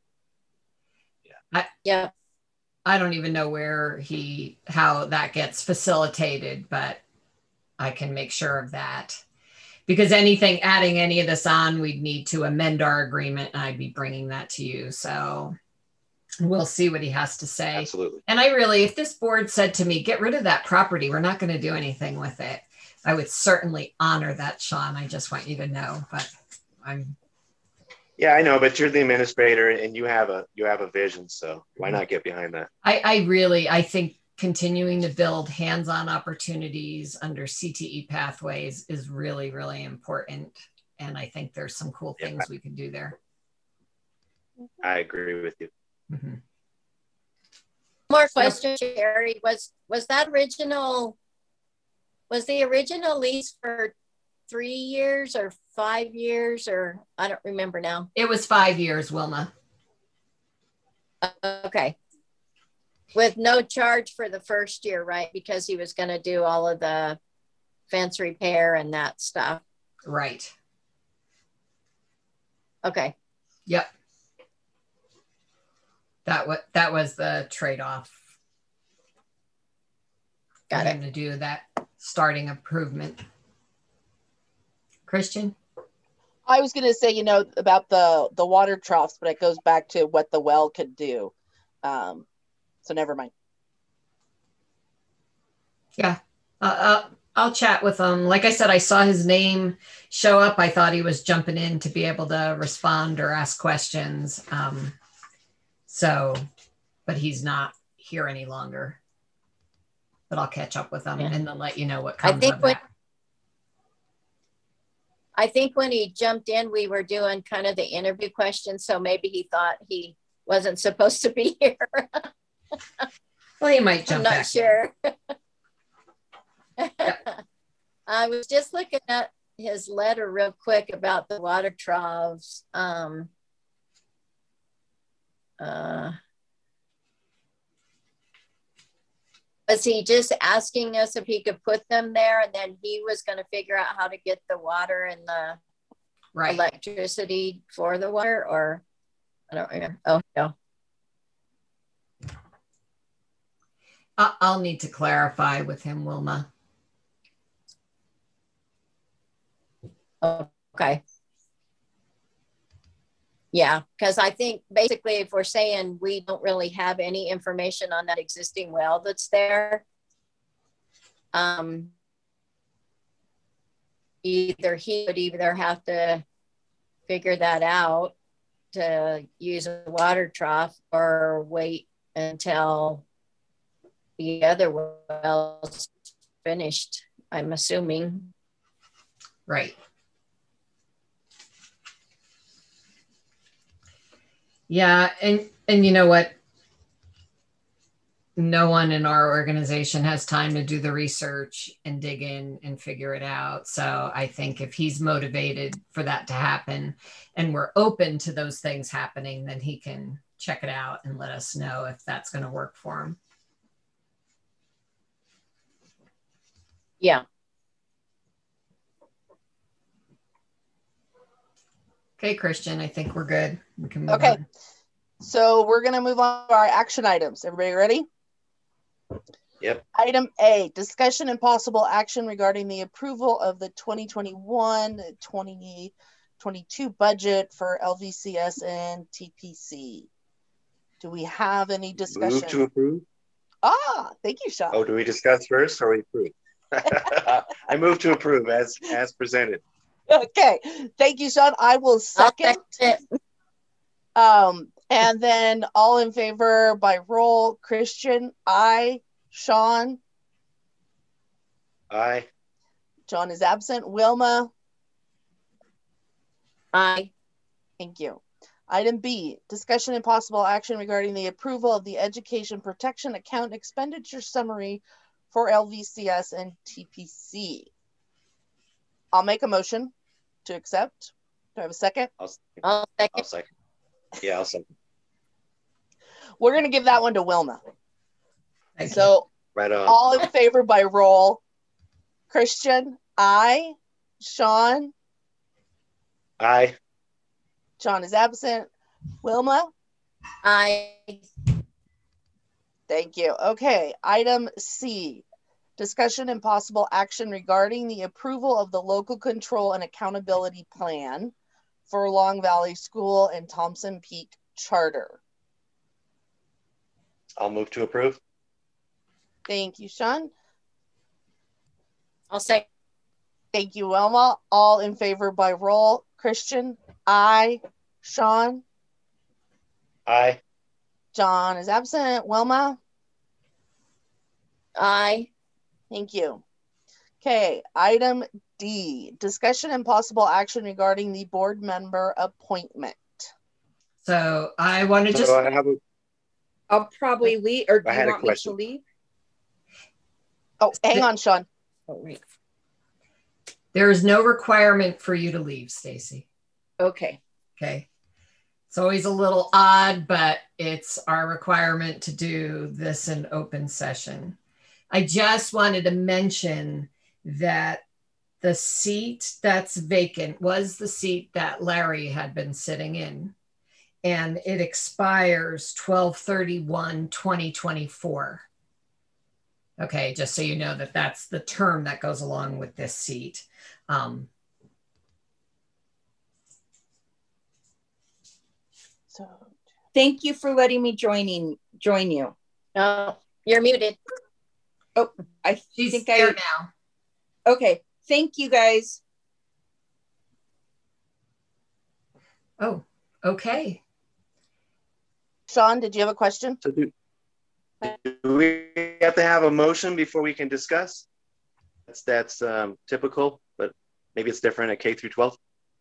Yeah. I don't even know how that gets facilitated, but I can make sure of that. Because adding any of this on, we'd need to amend our agreement, and I'd be bringing that to you. So we'll see what he has to say. Absolutely. And if this board said to me, get rid of that property, we're not going to do anything with it, I would certainly honor that, Sean. I just want you to know, but Yeah, I know, but you're the administrator and you have a vision. So why not get behind that? I think continuing to build hands-on opportunities under CTE pathways is really, really important. And I think there's some cool things we can do there. I agree with you. Mm-hmm. More question, Sherry. Was the original lease for 3 years or 5 years, or I don't remember now? It was 5 years, Wilma. Okay. With no charge for the first year, right? Because he was going to do all of the fence repair and that stuff. Right. Okay. Yep. That was the trade-off. Got it. To do that starting improvement. Christian? I was going to say, about the water troughs, but it goes back to what the well could do. So never mind. Yeah. I'll chat with him. Like I said, I saw his name show up. I thought he was jumping in to be able to respond or ask questions. But he's not here any longer. But I'll catch up with him and then let you know what comes of that. I think when he jumped in, we were doing kind of the interview questions. So maybe he thought he wasn't supposed to be here. Well, he might jump back. I'm not sure. I was just looking at his letter real quick about the water troughs. Was he just asking us if he could put them there, and then he was going to figure out how to get the water and the electricity for the water? Or I don't remember. Oh, no. I'll need to clarify with him, Wilma. Okay. Yeah, because I think basically if we're saying we don't really have any information on that existing well that's there, either he would either have to figure that out to use a water trough or wait until the other well's finished, I'm assuming. Right. Yeah, and you know what? No one in our organization has time to do the research and dig in and figure it out. So I think if he's motivated for that to happen and we're open to those things happening, then he can check it out and let us know if that's going to work for him. Yeah. Okay, Christian, I think we're good. We can move Okay. on. So we're going to move on to our action items. Everybody ready? Yep. Item A, discussion and possible action regarding the approval of the 2021-2022 budget for LVCS and TPC. Do we have any discussion? Move to approve. Thank you, Sean. Oh, do we discuss first or we approve? I move to approve as presented. Okay. Thank you, Sean. I will second. It. And then all in favor by roll. Christian, aye. Sean. Aye. John is absent. Wilma. Aye. Thank you. Item B, discussion and possible action regarding the approval of the Education Protection Account Expenditure Summary for LVCS and TPC. I'll make a motion to accept. Do I have a second? I'll I'll second. Yeah, I'll second. We're going to give that one to Wilma. Thank you. So Right on. all in favor by roll. Christian, aye. Sean. Aye. John is absent. Wilma. Aye. Thank you. Okay. Item C, discussion and possible action regarding the approval of the local control and accountability plan for Long Valley School and Thompson Peak Charter. I'll move to approve. Thank you, Sean. I'll say. Thank you, Wilma. All in favor by roll. Christian, aye. Sean. Aye. John is absent. Wilma. Aye. Thank you. Okay, item D, discussion and possible action regarding the board member appointment. So I want to just. So I have a, I'll probably leave, or do I you had a want me to question. leave? Oh, hang on, Sean. Oh, wait. There is no requirement for you to leave, Stacy. Okay. Okay. It's always a little odd, but it's our requirement to do this in open session. I just wanted to mention that the seat that's vacant was the seat that Larry had been sitting in, and it expires 12/31/2024. Okay, just so you know that that's the term that goes along with this seat. So Thank you for letting me join you. No, you're muted. Oh, I She's think there now. Okay. Thank you, guys. Oh, okay. Sean, did you have a question? so do we have to have a motion before we can discuss? That's typical, but maybe it's different at K through 12.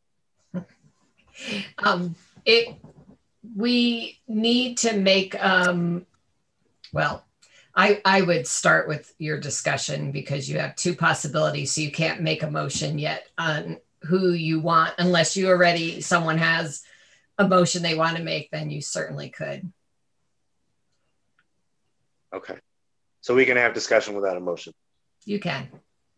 We need to make, well, I would start with your discussion because you have two possibilities. So you can't make a motion yet on who you want, unless you already, someone has a motion they want to make, then you certainly could. Okay. So we can have discussion without a motion. You can.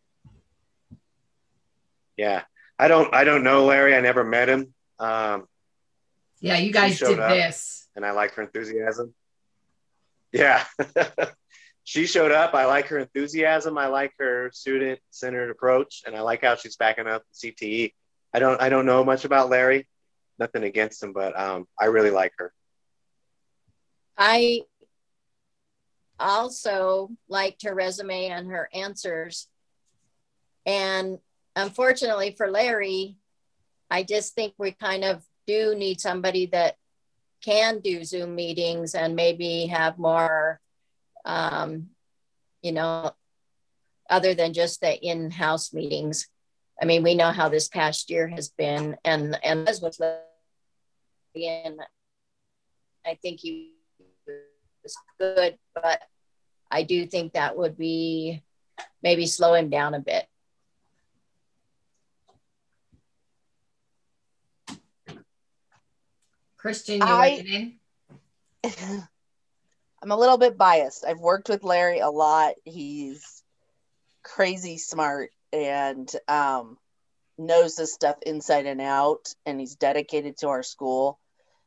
Yeah. I don't know Larry. I never met him. Yeah, you guys showed did up. this. And I like her enthusiasm. Yeah. She showed up. I like her enthusiasm. I like her student-centered approach, and I like how she's backing up the CTE. I don't know much about Larry. Nothing against him, but I really like her. I also liked her resume and her answers. And unfortunately for Larry, I just think we kind of do need somebody that can do Zoom meetings and maybe have more, you know, other than just the in-house meetings. I mean, we know how this past year has been, and as with Larry, and I think he was good, but I do think that would be maybe slow him down a bit. Christian, you waiting? I'm a little bit biased. I've worked with Larry a lot. He's crazy smart and knows this stuff inside and out, and he's dedicated to our school.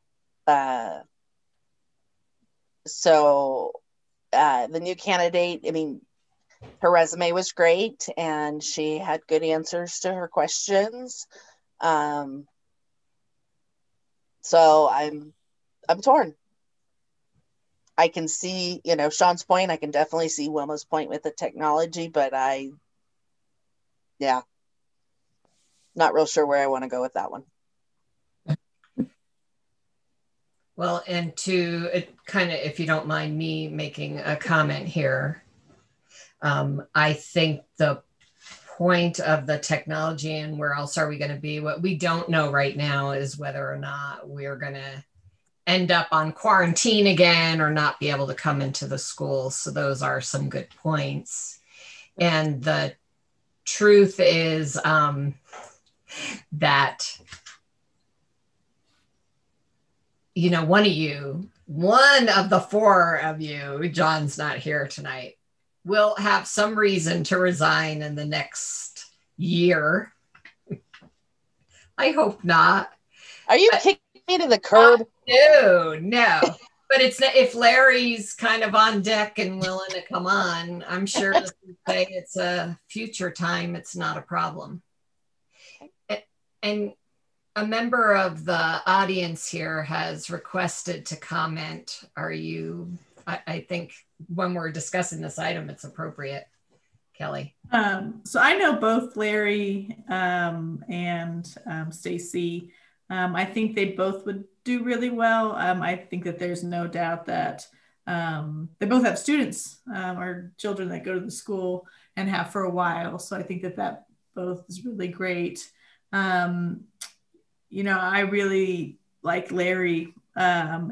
So the new candidate, I mean, her resume was great and she had good answers to her questions. So I'm torn. I can see, Sean's point. I can definitely see Wilma's point with the technology, but not real sure where I want to go with that one. Well, and to kind of, if you don't mind me making a comment here, I think the point of the technology and where else are we going to be, what we don't know right now is whether or not we're going to end up on quarantine again or not be able to come into the schools. So those are some good points. And the truth is that, one of the four of you, John's not here tonight, will have some reason to resign in the next year. I hope not. Are you kicking me to the curb? No. But if Larry's kind of on deck and willing to come on, I'm sure to say it's a future time. It's not a problem. And a member of the audience here has requested to comment. I think when we're discussing this item, it's appropriate. Kelly. So I know both Larry and Stacy. I think they both would do really well. I think that there's no doubt that they both have students or children that go to the school and have for a while. So I think that both is really great. I really like Larry I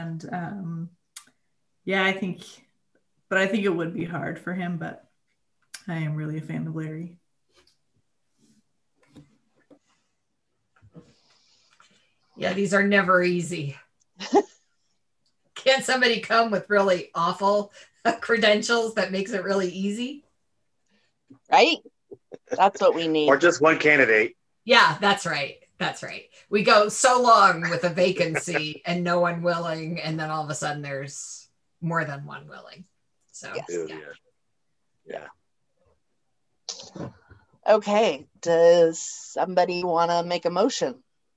think it would be hard for him, but I am really a fan of Larry. Yeah, these are never easy. Can't somebody come with really awful credentials that makes it really easy? Right? That's what we need. Or just one candidate. Yeah, that's right. We go so long with a vacancy and no one willing, and then all of a sudden there's more than one willing. So yes. Yeah. Okay. Does somebody want to make a motion?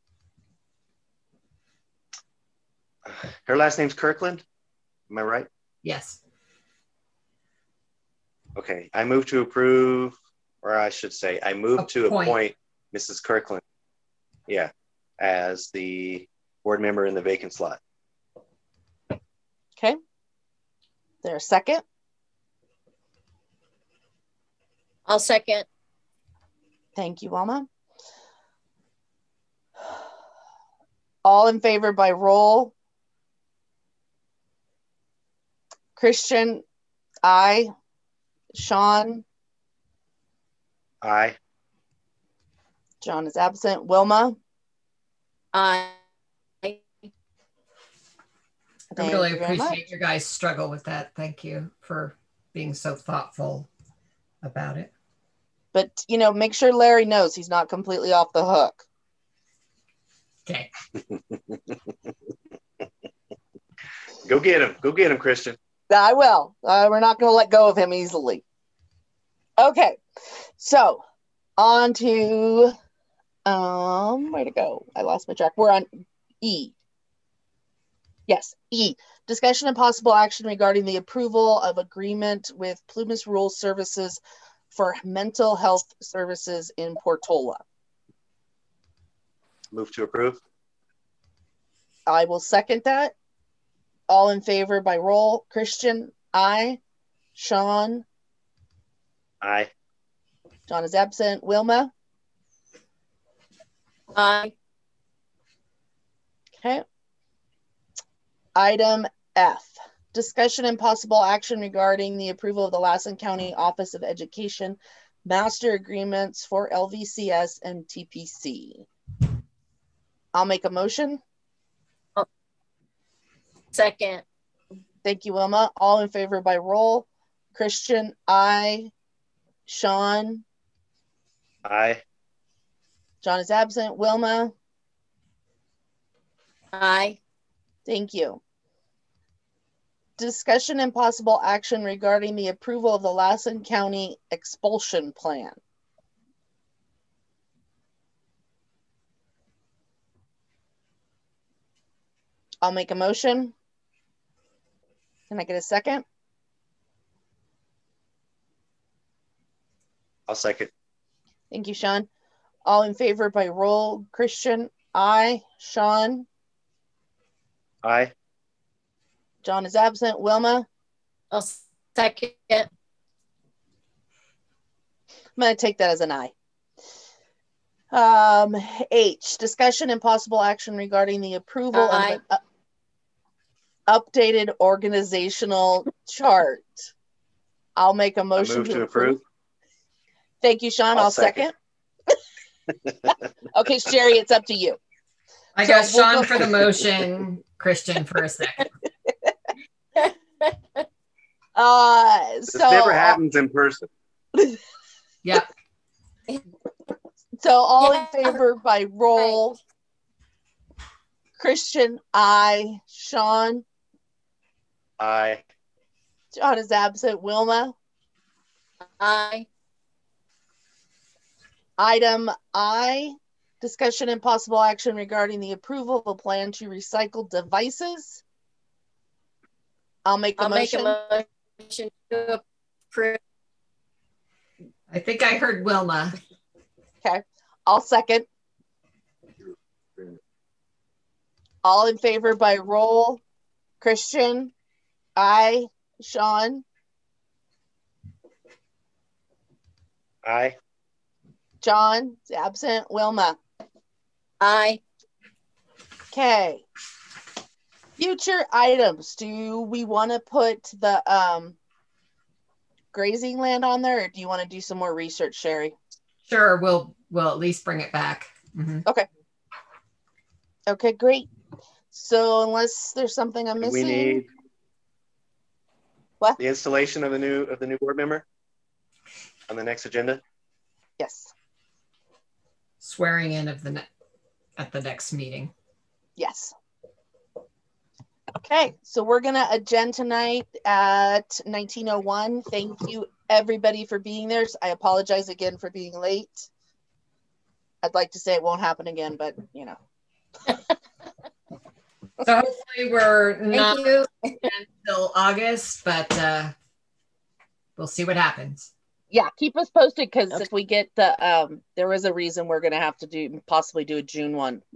Her last name's Kirkland. Am I right? Yes. Okay. I move to approve, or I should say, I move to appoint Mrs. Kirkland. Yeah. As the board member in the vacant slot. Okay. There a second? I'll second. Thank you, Wilma. All in favor by roll. Christian, aye. Sean? Aye. John is absent. Wilma? Aye. I really appreciate your guys' struggle with that. Thank you for being so thoughtful about it. But, make sure Larry knows he's not completely off the hook. Okay. Go get him, Christian. I will. We're not going to let go of him easily. Okay. So, on to, where to go? I lost my track. We're on E. Yes, E. Discussion and possible action regarding the approval of agreement with Plumas Rural Services for mental health services in Portola. Move to approve. I will second that. All in favor by roll. Christian, aye. Sean? Aye. John is absent. Wilma? Aye. Okay. Item F. Discussion and possible action regarding the approval of the Lassen County Office of Education master agreements for LVCS and TPC. I'll make a motion. Second. Thank you, Wilma. All in favor by roll. Christian, aye. Sean? Aye. John is absent. Wilma? Aye. Thank you. Discussion and possible action regarding the approval of the Lassen County expulsion plan. I'll make a motion. Can I get a second? I'll second. Thank you, Sean. All in favor by roll. Christian? Aye. Sean? Aye. John is absent. Wilma? I'll second. I'm going to take that as an aye. H, discussion and possible action regarding the approval Aye. of an updated organizational chart. I'll make a I motion move to approve. Thank you, Sean. I'll second. Okay, Sherry, it's up to you. I got So we'll Sean go- for the motion, Christian for a second. This So never happens in person. Yep. So all Yeah. in favor by roll. Christian, aye. Sean? Aye. John is absent. Wilma? Aye. Item I, discussion and possible action regarding the approval of a plan to recycle devices. I'll make a I'll make motion. a motion to approve. I think I heard Wilma. Okay, I'll second. All in favor by roll. Christian? Aye. Sean? Aye. John is absent. Wilma? Aye. Okay. Future items. Do we want to put the grazing land on there, or do you want to do some more research, Sherry? Sure, we'll at least bring it back. Mhm. Okay, great. So unless there's something I'm Do missing. we need What? the installation of the new board member on the next agenda? Yes. Swearing in of at the next meeting. Yes. Okay, so we're gonna adjourn tonight at 19:01. Thank you everybody for being there. I apologize again for being late. I'd like to say it won't happen again, but you know. So hopefully we're Thank not you. until August, but we'll see what happens. Yeah, keep us posted because Okay. if we get the there is a reason we're gonna have to possibly do a June one.